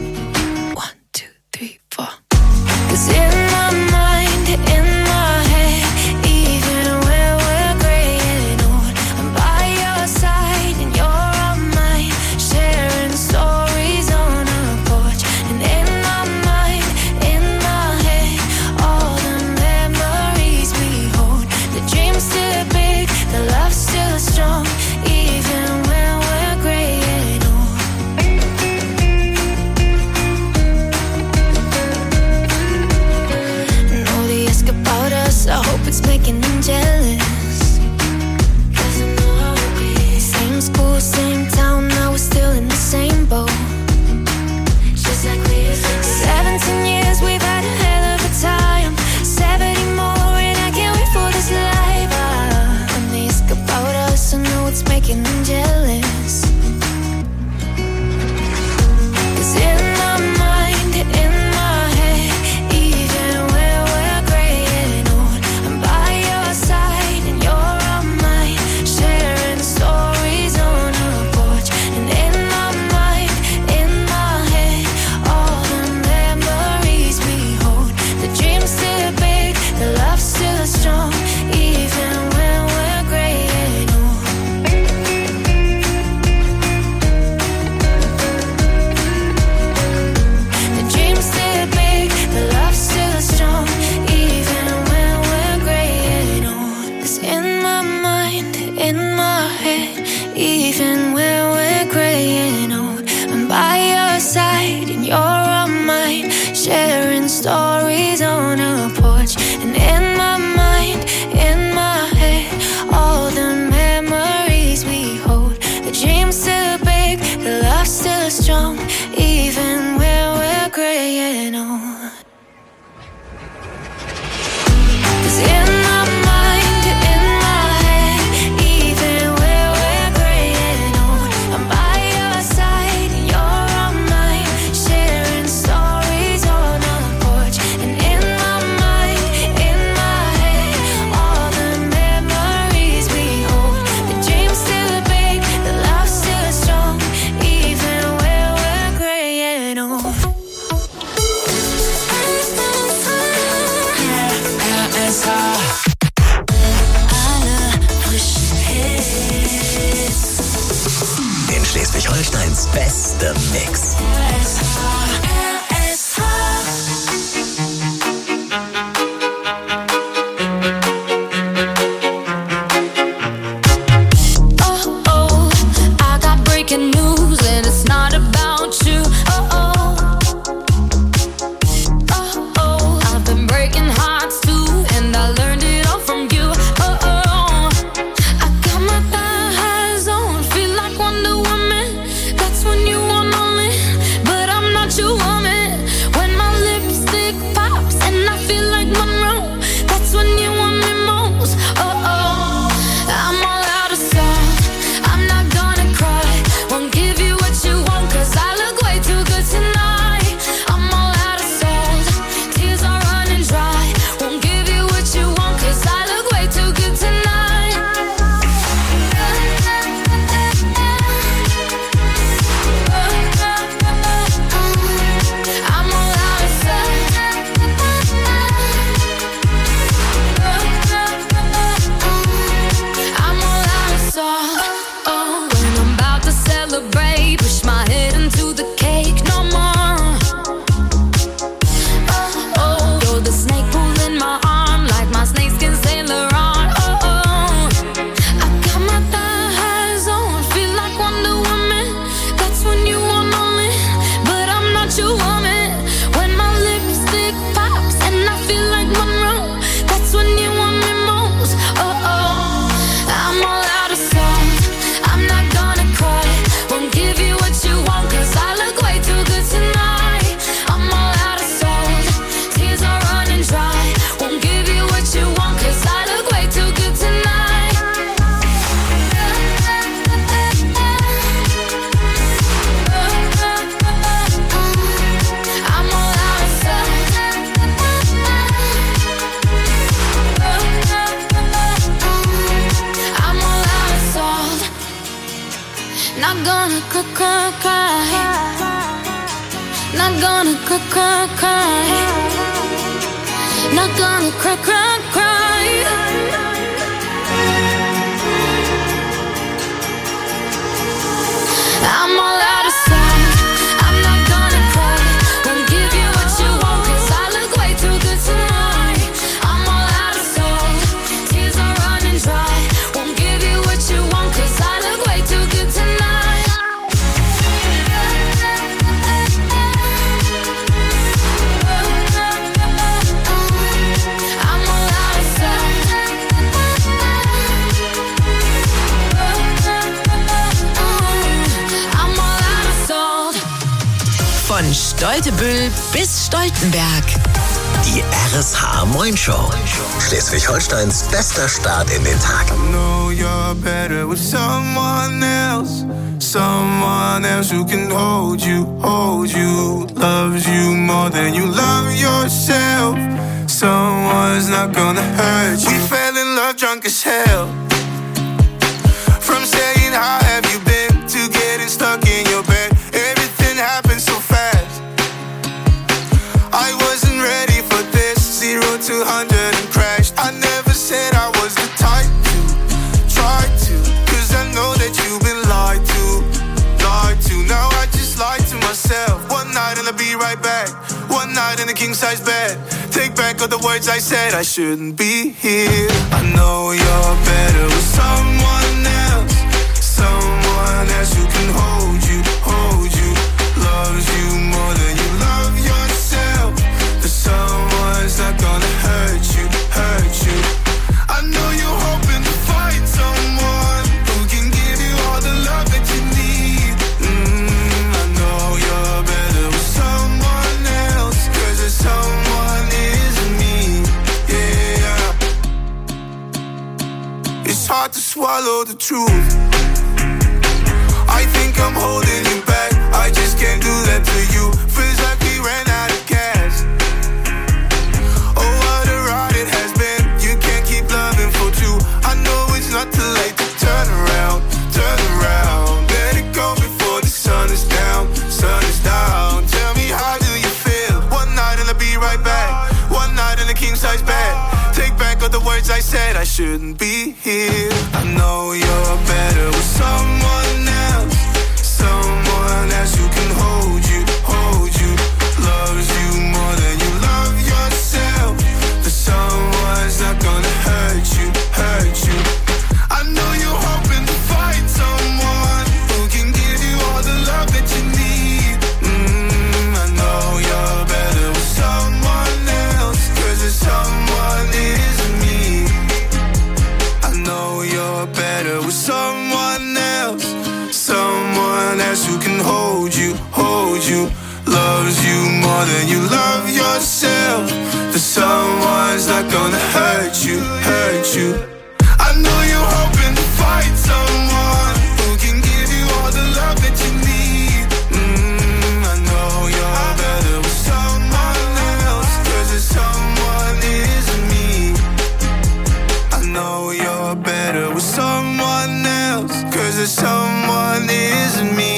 Cause in my mind, in my head, even when we're graying old, I'm by your side and you're on mine, sharing stories on a porch. And in my mind, in my head, all the memories we hold. The dream's still big, the love's still strong, even when we're graying old. About us, I hope it's making them jealous. Cause I know how it be. Same school, same town, now we're still in the same boat. Just like we used to be. Seventeen years, we've had a hell of a time. Seventy more, and I can't wait for this life. Ah, and they ask about us, I know it's making them jealous. Cause in my mind, in my head, even when we're graying old, I'm by your side and you're on mine, sharing stories on a porch. And in my mind, in my head, all the memories we hold. The dream's still big, the love's still strong, even when we're graying old. The dream's still big, the love's still strong, even when we're graying old. 'Cause in my mind, in my head, even when we're graying old, I'm by your side and you're on mine, sharing stories on a porch. And in my mind, in my head, all the memories we hold. The dream's still big, the love's still strong, even when we're graying old. 'Cause in my mind, in my head, even when we're graying old, I'm by your side and you're on mine, sharing stories on a porch. And in my mind, cry, cry, cry. Not gonna cry, cry, cry. Not gonna cry, cry, cry. I'm all out of sight. I'm not gonna cry. Won't give you what you want, 'cause I look way too good tonight. I'm all out of sight. Tears are running dry. Won't give you what you want, 'cause I look way too good tonight. I'm all out of sight. I'm all out of salt. Von Stoltebüll bis Stoltenberg. Die R S H Moin Show. Schleswig-Holsteins bester Start in den Tag. I know you're better with someone else. Someone else who can hold you, hold you. Loves you more than you love yourself. Someone's not gonna hurt you. We fell in love drunk as hell. From saying how have you been to getting stuck in your bed. Everything happened so fast. I wasn't ready for this. Zero to hundred and crashed. I never said I was the type to try to, 'cause I know that you've been lied to, lied to. Now I just lied to myself. One night and I'll be right back. One night in a king size bed. Take back all the words I said. I shouldn't be here. I know you're better with someone else. Someone else who can hold you, hold you. Loves you more than you love yourself. But someone's not gonna hurt you, hurt you. I know you're hoping to find someone who can give you all the love that you need. Mm, I know you're better with someone else, 'cause there's someone isn't me. Yeah. It's hard to swallow the truth. I think I'm holding you back. I just can't do that to you. Feels like we ran out of gas. Oh, what a ride it has been. You can't keep loving for two. I know it's not too late to turn around, turn around. Let it go before the sun is down, sun is down. Tell me, how do you feel? One night and I'll be right back. One night in a king size bed. Take back all the words I said. I shouldn't be here. I know you're better with someone else. Someone else who can hold you, hold you. Loves you more than you love yourself. But someone's not gonna hurt you, hurt you. I know you're hoping to find someone who can give you all the love that you need. Mm, I know you're better with someone else, 'cause there's someone isn't me. I know you're better with someone else. Someone else who can hold you, hold you. Loves you more than you love yourself. But someone's not gonna hurt you, hurt you. I know you're hoping to find someone who can give you all the love that you need. Mm, I know you're better with someone else, 'cause there's someone isn't me. I know you're better with someone else, 'cause there's someone isn't me.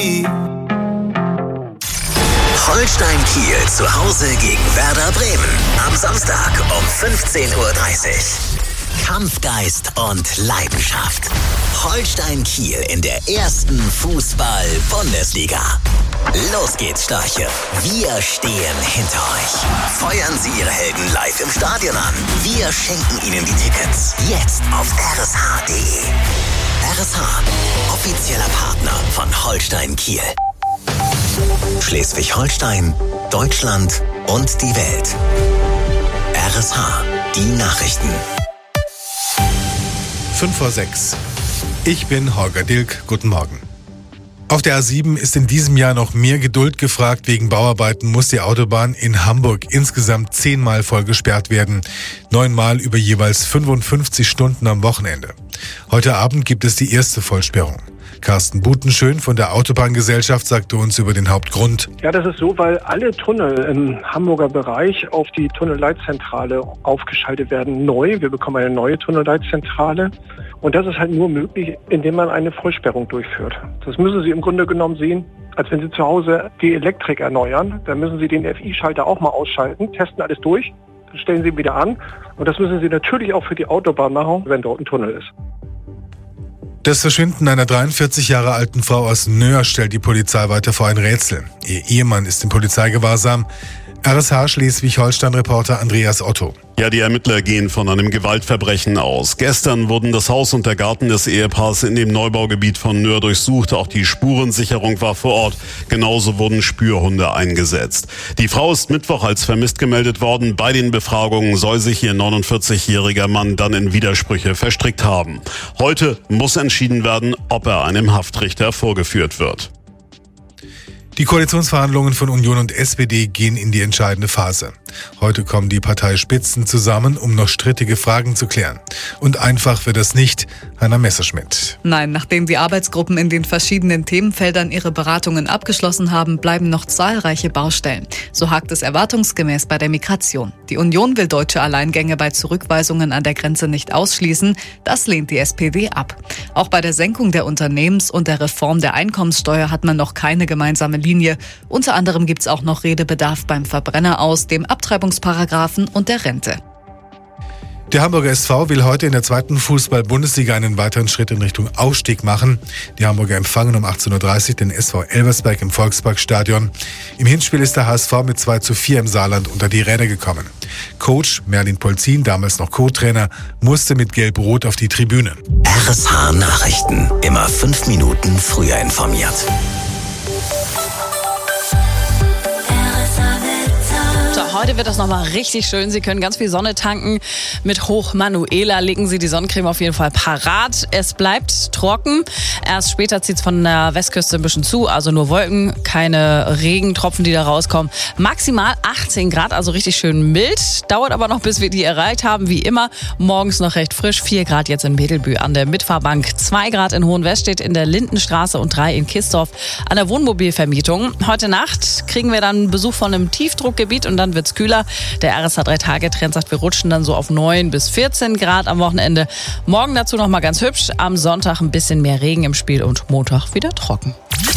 Holstein Kiel zu Hause gegen Werder Bremen. Am Samstag um fünfzehn Uhr dreißig. Kampfgeist und Leidenschaft. Holstein Kiel in der ersten Fußball-Bundesliga. Los geht's, Störche. Wir stehen hinter euch. Feuern Sie Ihre Helden live im Stadion an. Wir schenken Ihnen die Tickets. Jetzt auf r s h punkt d e. R S H, offizieller Partner von Holstein Kiel. Schleswig-Holstein, Deutschland und die Welt. R S H, die Nachrichten. fünf vor sechs. Ich bin Holger Dilk. Guten Morgen. Auf der A sieben ist in diesem Jahr noch mehr Geduld gefragt. Wegen Bauarbeiten muss die Autobahn in Hamburg insgesamt zehnmal voll gesperrt werden. Neunmal über jeweils fünfundfünfzig Stunden am Wochenende. Heute Abend gibt es die erste Vollsperrung. Carsten Butenschön von der Autobahngesellschaft sagte uns über den Hauptgrund. Ja, das ist so, weil alle Tunnel im Hamburger Bereich auf die Tunnelleitzentrale aufgeschaltet werden neu. Wir bekommen eine neue Tunnelleitzentrale. Und das ist halt nur möglich, indem man eine Vollsperrung durchführt. Das müssen Sie im Grunde genommen sehen, als wenn Sie zu Hause die Elektrik erneuern. Dann müssen Sie den F I-Schalter auch mal ausschalten, testen alles durch, dann stellen Sie ihn wieder an. Und das müssen Sie natürlich auch für die Autobahn machen, wenn dort ein Tunnel ist. Das Verschwinden einer dreiundvierzig Jahre alten Frau aus Nöhr stellt die Polizei weiter vor ein Rätsel. Ihr Ehemann ist im Polizeigewahrsam. R S H Schleswig-Holstein-Reporter Andreas Otto. Ja, die Ermittler gehen von einem Gewaltverbrechen aus. Gestern wurden das Haus und der Garten des Ehepaars in dem Neubaugebiet von Nöhr durchsucht. Auch die Spurensicherung war vor Ort. Genauso wurden Spürhunde eingesetzt. Die Frau ist Mittwoch als vermisst gemeldet worden. Bei den Befragungen soll sich ihr neunundvierzigjähriger Mann dann in Widersprüche verstrickt haben. Heute muss entschieden werden, ob er einem Haftrichter vorgeführt wird. Die Koalitionsverhandlungen von Union und S P D gehen in die entscheidende Phase. Heute kommen die Parteispitzen zusammen, um noch strittige Fragen zu klären. Und einfach wird das nicht. Hanna Messerschmidt. Nein, nachdem die Arbeitsgruppen in den verschiedenen Themenfeldern ihre Beratungen abgeschlossen haben, bleiben noch zahlreiche Baustellen. So hakt es erwartungsgemäß bei der Migration. Die Union will deutsche Alleingänge bei Zurückweisungen an der Grenze nicht ausschließen. Das lehnt die S P D ab. Auch bei der Senkung der Unternehmens- und der Reform der Einkommenssteuer hat man noch keine gemeinsame Linie. Unter anderem gibt es auch noch Redebedarf beim Verbrenner aus, dem Abtreibungsparagraphen und der Rente. Der Hamburger S V will heute in der zweiten Fußball-Bundesliga einen weiteren Schritt in Richtung Aufstieg machen. Die Hamburger empfangen um achtzehn Uhr dreißig den S V Elversberg im Volksparkstadion. Im Hinspiel ist der H S V mit zwei zu vier im Saarland unter die Räder gekommen. Coach Merlin Polzin, damals noch Co-Trainer, musste mit Gelb-Rot auf die Tribüne. R S H Nachrichten. Immer fünf Minuten früher informiert. Heute wird das nochmal richtig schön. Sie können ganz viel Sonne tanken. Mit Hoch Manuela legen Sie die Sonnencreme auf jeden Fall parat. Es bleibt trocken. Erst später zieht es von der Westküste ein bisschen zu. Also nur Wolken, keine Regentropfen, die da rauskommen. Maximal achtzehn Grad, also richtig schön mild. Dauert aber noch, bis wir die erreicht haben. Wie immer, morgens noch recht frisch. vier Grad jetzt in Medelbü an der Mitfahrbank. zwei Grad in Hohenwestedt in der Lindenstraße und drei in Kistorf an der Wohnmobilvermietung. Heute Nacht kriegen wir dann Besuch von einem Tiefdruckgebiet und dann wird's kühler. Der R S H drei Tage Trend sagt, wir rutschen dann so auf neun bis vierzehn Grad am Wochenende. Morgen dazu noch mal ganz hübsch. Am Sonntag ein bisschen mehr Regen im Spiel und Montag wieder trocken.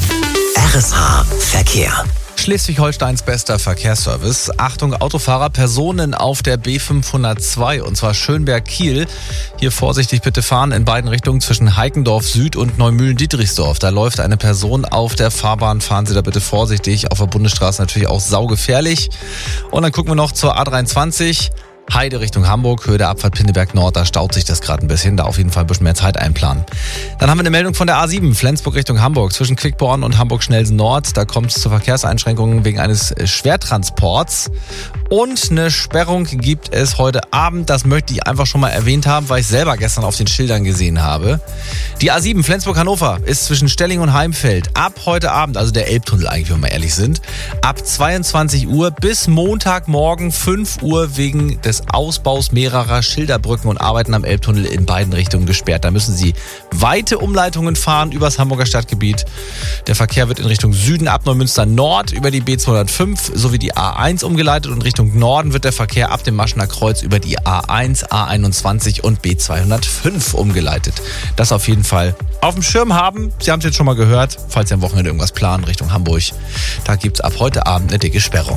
R S H Verkehr. Schleswig-Holsteins bester Verkehrsservice. Achtung, Autofahrer, Personen auf der B fünfhundertzwei und zwar Schönberg-Kiel. Hier vorsichtig bitte fahren in beiden Richtungen zwischen Heikendorf Süd und Neumühlen-Dietrichsdorf. Da läuft eine Person auf der Fahrbahn. Fahren Sie da bitte vorsichtig. Auf der Bundesstraße natürlich auch saugefährlich. Und dann gucken wir noch zur A dreiundzwanzig. Heide Richtung Hamburg, Höhe der Abfahrt Pinneberg Nord, da staut sich das gerade ein bisschen, da auf jeden Fall ein bisschen mehr Zeit einplanen. Dann haben wir eine Meldung von der A sieben, Flensburg Richtung Hamburg, zwischen Quickborn und Hamburg-Schnelsen Nord, da kommt es zu Verkehrseinschränkungen wegen eines Schwertransports. Und eine Sperrung gibt es heute Abend, das möchte ich einfach schon mal erwähnt haben, weil ich selber gestern auf den Schildern gesehen habe. Die A sieben Flensburg-Hannover ist zwischen Stelling und Heimfeld ab heute Abend, also der Elbtunnel eigentlich, wenn wir ehrlich sind, ab zweiundzwanzig Uhr bis Montagmorgen fünf Uhr wegen des Ausbaus mehrerer Schilderbrücken und Arbeiten am Elbtunnel in beiden Richtungen gesperrt. Da müssen Sie weite Umleitungen fahren übers Hamburger Stadtgebiet. Der Verkehr wird in Richtung Süden ab Neumünster Nord über die B zweihundertfünf sowie die A eins umgeleitet und Richtung Norden wird der Verkehr ab dem Maschener Kreuz über die A eins, A einundzwanzig und B zweihundertfünf umgeleitet. Das auf jeden Fall auf dem Schirm haben. Sie haben es jetzt schon mal gehört, falls Sie am Wochenende irgendwas planen Richtung Hamburg. Da gibt es ab heute Abend eine dicke Sperrung.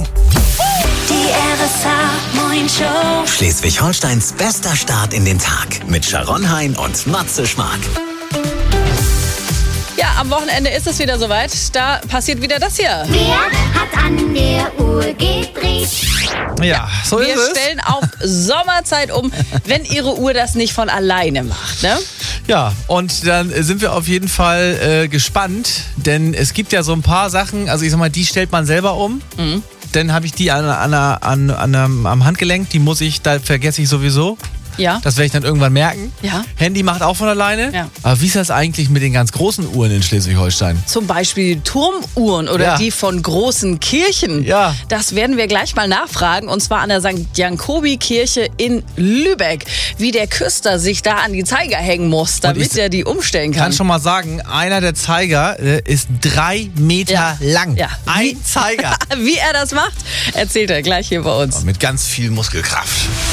Die R S H Morning Show. Schleswig-Holsteins bester Start in den Tag mit Sharon Hein und Matze Schmark. Ja, am Wochenende ist es wieder soweit. Da passiert wieder das hier. Wer hat an der Uhr gedreht? Ja, so Wir ist es. stellen auf Sommerzeit um, wenn Ihre Uhr das nicht von alleine macht, ne? Ja, und dann sind wir auf jeden Fall äh, gespannt, denn es gibt ja so ein paar Sachen, also ich sag mal, die stellt man selber um. Mhm. Dann habe ich die an, an, an, an, am Handgelenk, die muss ich, da vergesse ich sowieso. Ja. Das werde ich dann irgendwann merken. Ja. Handy macht auch von alleine. Ja. Aber wie ist das eigentlich mit den ganz großen Uhren in Schleswig-Holstein? Zum Beispiel Turmuhren oder Ja. die von großen Kirchen. Ja. Das werden wir gleich mal nachfragen. Und zwar an der Sankt Jakobi-Kirche in Lübeck. Wie der Küster sich da an die Zeiger hängen muss, damit ich er die umstellen Ich kann kann. schon mal sagen, einer der Zeiger äh, ist drei Meter Ja. lang. Ja. Ein Zeiger. Wie er das macht, erzählt er gleich hier bei uns. Mit ganz viel Muskelkraft.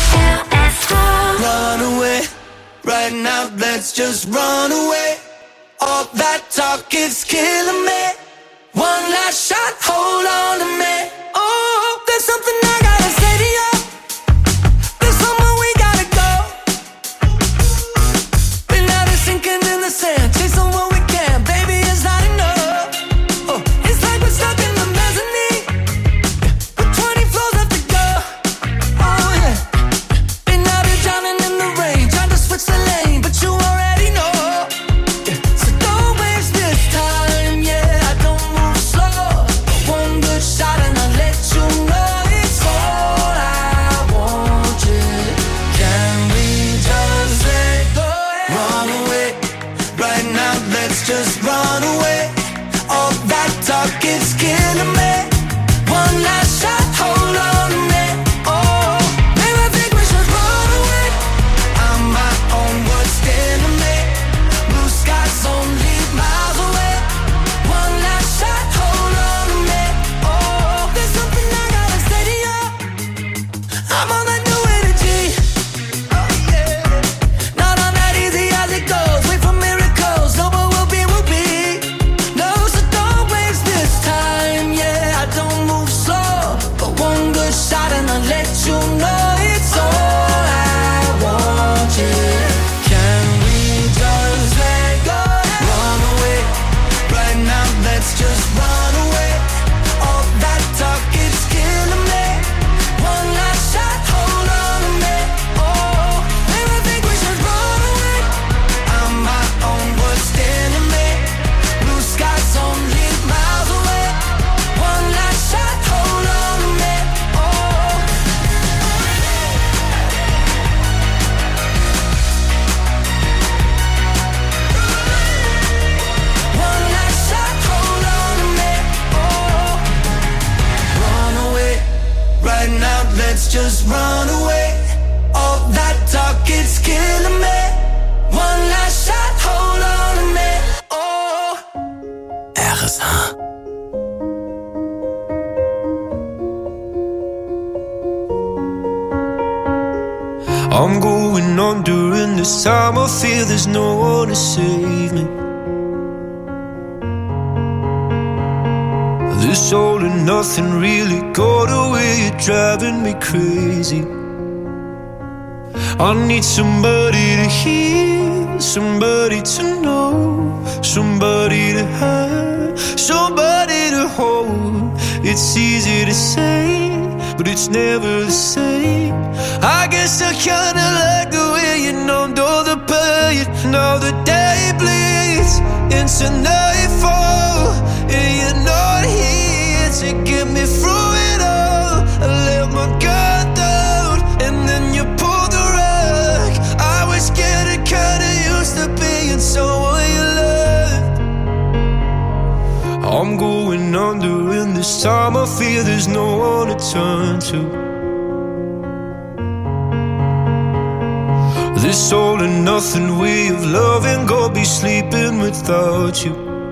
Run away, right now let's just run away. All that talk is killing me. One last shot, hold on to me. Oh, there's something I gotta say to you. There's somewhere we gotta go. Been out of sinking in the sand, chasing what we can. Baby, it's not enough. Oh, it's like we're stuck in the mezzanine with twenty floors left to go. Oh yeah. Been out here drowning in the rain, trying to switch the lane, but you already know. Yeah. So don't waste this time, yeah. I don't move slow. One good shot and I'll let you know it's all I want. Yeah. Can we just let go? Run away, right now. Let's just run away. All that talk is killing me. One last shot, hold on to me. Oh, maybe I think we should run away. I'm my own worst enemy. Blue skies only miles away. One last shot, hold on to me. Oh, there's something I gotta say to you. I'm on that new energy. Oh yeah, not on that easy as it goes. Wait for miracles. No, what will be will be. No, so don't waste this time. Yeah, I don't move slow, but one good shot and I'll let you know it's all I want. Yeah, can we just let go? Run away, right now. Let's just run away. All that talk is killing me. One last shot, hold on to me. Oh, maybe I think we should run away. I'm my own worst enemy. Blue skies only miles away. One last shot, hold on to me. Oh, one last shot, hold on to me. Oh, run away, right now. Let's just run away. All that talk is killing me. One last shot, hold on to me. Oh. R S H. I'm going on during this time. I feel there's no one to save me. This all and nothing really got away, you're driving me crazy. I need somebody to hear, somebody to know, somebody to have, somebody to hold. It's easy to say, but it's never the same. I guess I kinda like the way you numbed all the pain. Now the day bleeds into nightfall, and you're not here to get me through it all. I let my guard down, and then you pulled the rug. I was getting kinda used to being someone you loved. I'm going under, and this time I feel there's no one to turn to. This all and nothing way of loving, go be sleeping without you.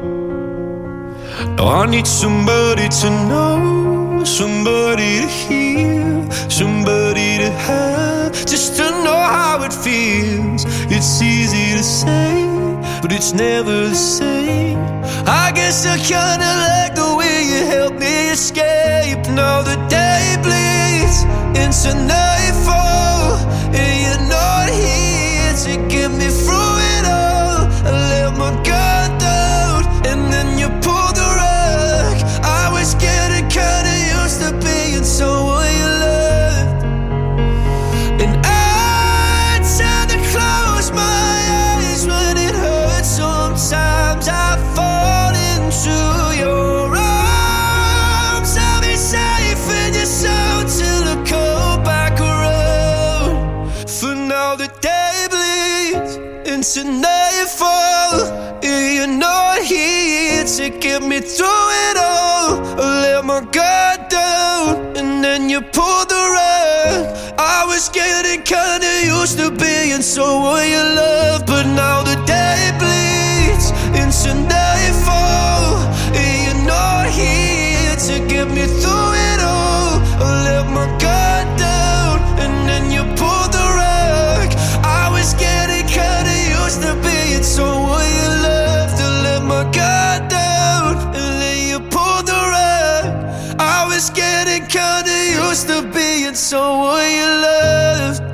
Now I need somebody to know, somebody to hear, somebody to have, just to know how it feels. It's easy to say, but it's never the same. I guess I kinda like the way you help me escape. Now the day bleeds into nightfall, and you're not here to get me through it all. I let my guard down, and then you pulled the rug. I was getting kinda used to being someone you loved, and I tend to close my eyes when it hurts. Sometimes I fall into your arms. I'll be safe in your soul till I come back around. For now the into nightfall. You're not here to get me through it all. I let my guard down and then you pulled the rug. I was getting kinda used to being someone you love, but now the day bleeds into nightfall. You're not here to get me through it all. I let my guard down and then you pulled the rug. I was getting kinda used to being someone you loved. To let my guard down and then you pulled the rug. I was getting kinda used to being someone you loved.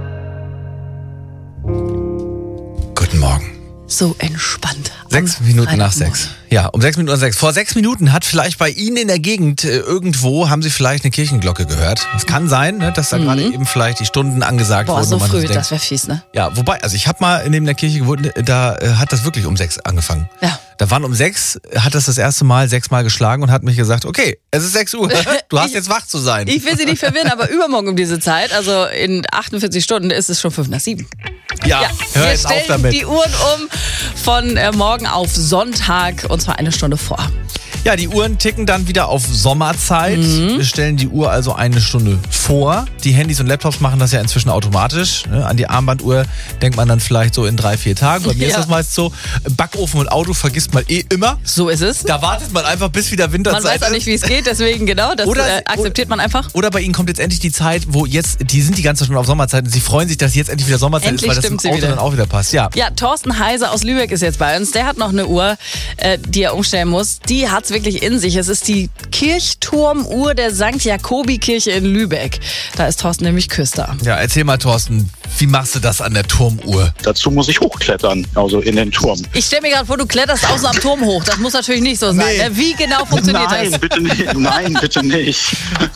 Guten Morgen. So entspannt. Sechs Minuten nach sechs. Ja, um sechs Minuten nach sechs. Vor sechs Minuten hat vielleicht bei Ihnen in der Gegend äh, irgendwo, haben Sie vielleicht eine Kirchenglocke gehört. Es kann sein, ne, dass da mhm. gerade eben vielleicht die Stunden angesagt Boah, wurden. so früh, denkt, das wäre fies, ne? Ja, wobei, also ich habe mal neben der Kirche gewohnt, da äh, hat das wirklich um sechs angefangen. Ja. Da waren um sechs, hat das das erste Mal sechsmal geschlagen und hat mich gesagt, okay, es ist sechs Uhr, du hast ich, jetzt wach zu sein. Ich will Sie nicht verwirren, aber übermorgen um diese Zeit, also in achtundvierzig Stunden, ist es schon fünf nach sieben. Ja, ja hör wir jetzt stellen auf damit. die Uhren um von äh, morgen auf Sonntag und zwar eine Stunde vor. Ja, die Uhren ticken dann wieder auf Sommerzeit. Mhm. Wir stellen die Uhr also eine Stunde vor. Die Handys und Laptops machen das ja inzwischen automatisch. An die Armbanduhr denkt man dann vielleicht so in drei, vier Tagen. Bei mir ja. ist das meist so. Backofen und Auto vergisst man eh immer. So ist es. Da wartet man einfach, bis wieder Winterzeit ist. Man weiß auch nicht, wie es geht, deswegen genau, das oder, äh, akzeptiert man einfach. Oder bei Ihnen kommt jetzt endlich die Zeit, wo jetzt, die sind die ganze Stunde auf Sommerzeit und Sie freuen sich, dass jetzt endlich wieder Sommerzeit endlich ist, weil das im Auto wieder. dann auch wieder passt. Ja. ja, Thorsten Heise aus Lübeck ist jetzt bei uns. Der hat noch eine Uhr, äh, die er umstellen muss. Die hat's wirklich in sich. Es ist die Kirchturmuhr der Sankt Jakobi-Kirche in Lübeck. Da ist Thorsten nämlich Küster. Ja, erzähl mal, Thorsten, wie machst du das an der Turmuhr? Dazu muss ich hochklettern, also in den Turm. Ich stelle mir gerade vor, du kletterst auch so am Turm hoch. Das muss natürlich nicht so sein. Nee. Ne? Wie genau funktioniert Nein, das? Bitte nicht. Nein, bitte nicht.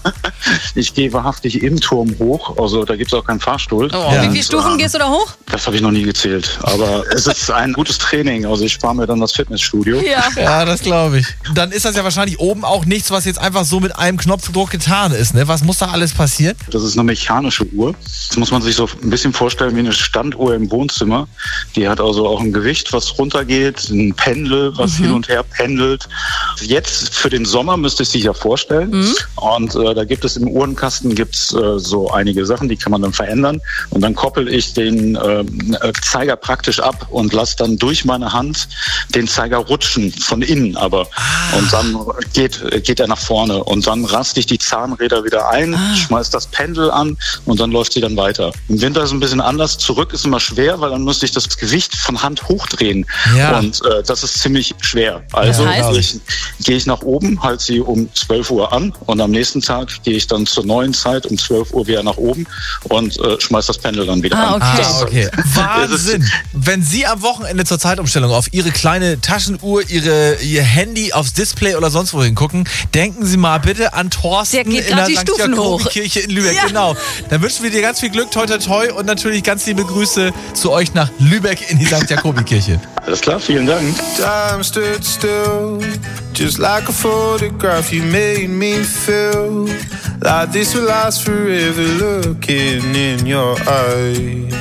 Ich gehe wahrhaftig im Turm hoch, also da gibt es auch keinen Fahrstuhl. Oh, ja. Wie viele Stufen gehst du da hoch? Das habe ich noch nie gezählt, aber es ist ein gutes Training, also ich spare mir dann das Fitnessstudio. Ja, ja das glaube ich. Dann ist das ja wahrscheinlich oben auch nichts, was jetzt einfach so mit einem Knopfdruck getan ist. Ne? Was muss da alles passieren? Das ist eine mechanische Uhr. Das muss man sich so ein bisschen vorstellen wie eine Standuhr im Wohnzimmer. Die hat also auch ein Gewicht, was runtergeht, ein Pendel, was mhm. hin und her pendelt. Jetzt für den Sommer müsste ich sich ja vorstellen. Mhm. Und äh, da gibt es im Uhrenkasten gibt's, äh, so einige Sachen, die kann man dann verändern. Und dann koppel ich den äh, Zeiger praktisch ab und lasse dann durch meine Hand den Zeiger rutschen, von innen aber. Ah. Und dann geht, geht er nach vorne. Und dann raste ich die Zahnräder wieder ein, ah. schmeiß das Pendel an und dann läuft sie dann weiter. Im Winter ist es ein bisschen anders. Zurück ist immer schwer, weil dann müsste ich das Gewicht von Hand hochdrehen. Ja. Und äh, das ist ziemlich schwer. Also ja, gehe ich, geh ich nach oben, halte sie um zwölf Uhr an und am nächsten Tag gehe ich dann zur neuen Zeit um zwölf Uhr wieder nach oben und äh, schmeiß das Pendel dann wieder ah, an. Okay. Ah, okay. Wahnsinn! Wenn Sie am Wochenende zur Zeitumstellung auf Ihre kleine Taschenuhr, Ihre, Ihr Handy aufs Display oder sonst wohin gucken, denken Sie mal bitte an Thorsten der geht in der die Sankt Stufen Jakobi-Kirche in Lübeck. Ja. Genau. Dann wünschen wir dir ganz viel Glück, toi toi toi und natürlich ganz liebe Grüße zu euch nach Lübeck in die Sankt Jakobi-Kirche. Alles klar, vielen Dank. Time stood still, just like a photograph. You made me feel like this will last forever. Looking in your eyes,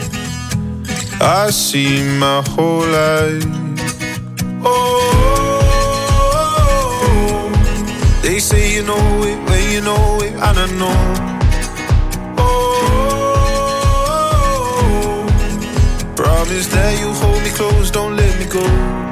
I see my whole life. Oh, they say you know it when you know it, I don't know. Oh, promise that you hold me close, don't let me go.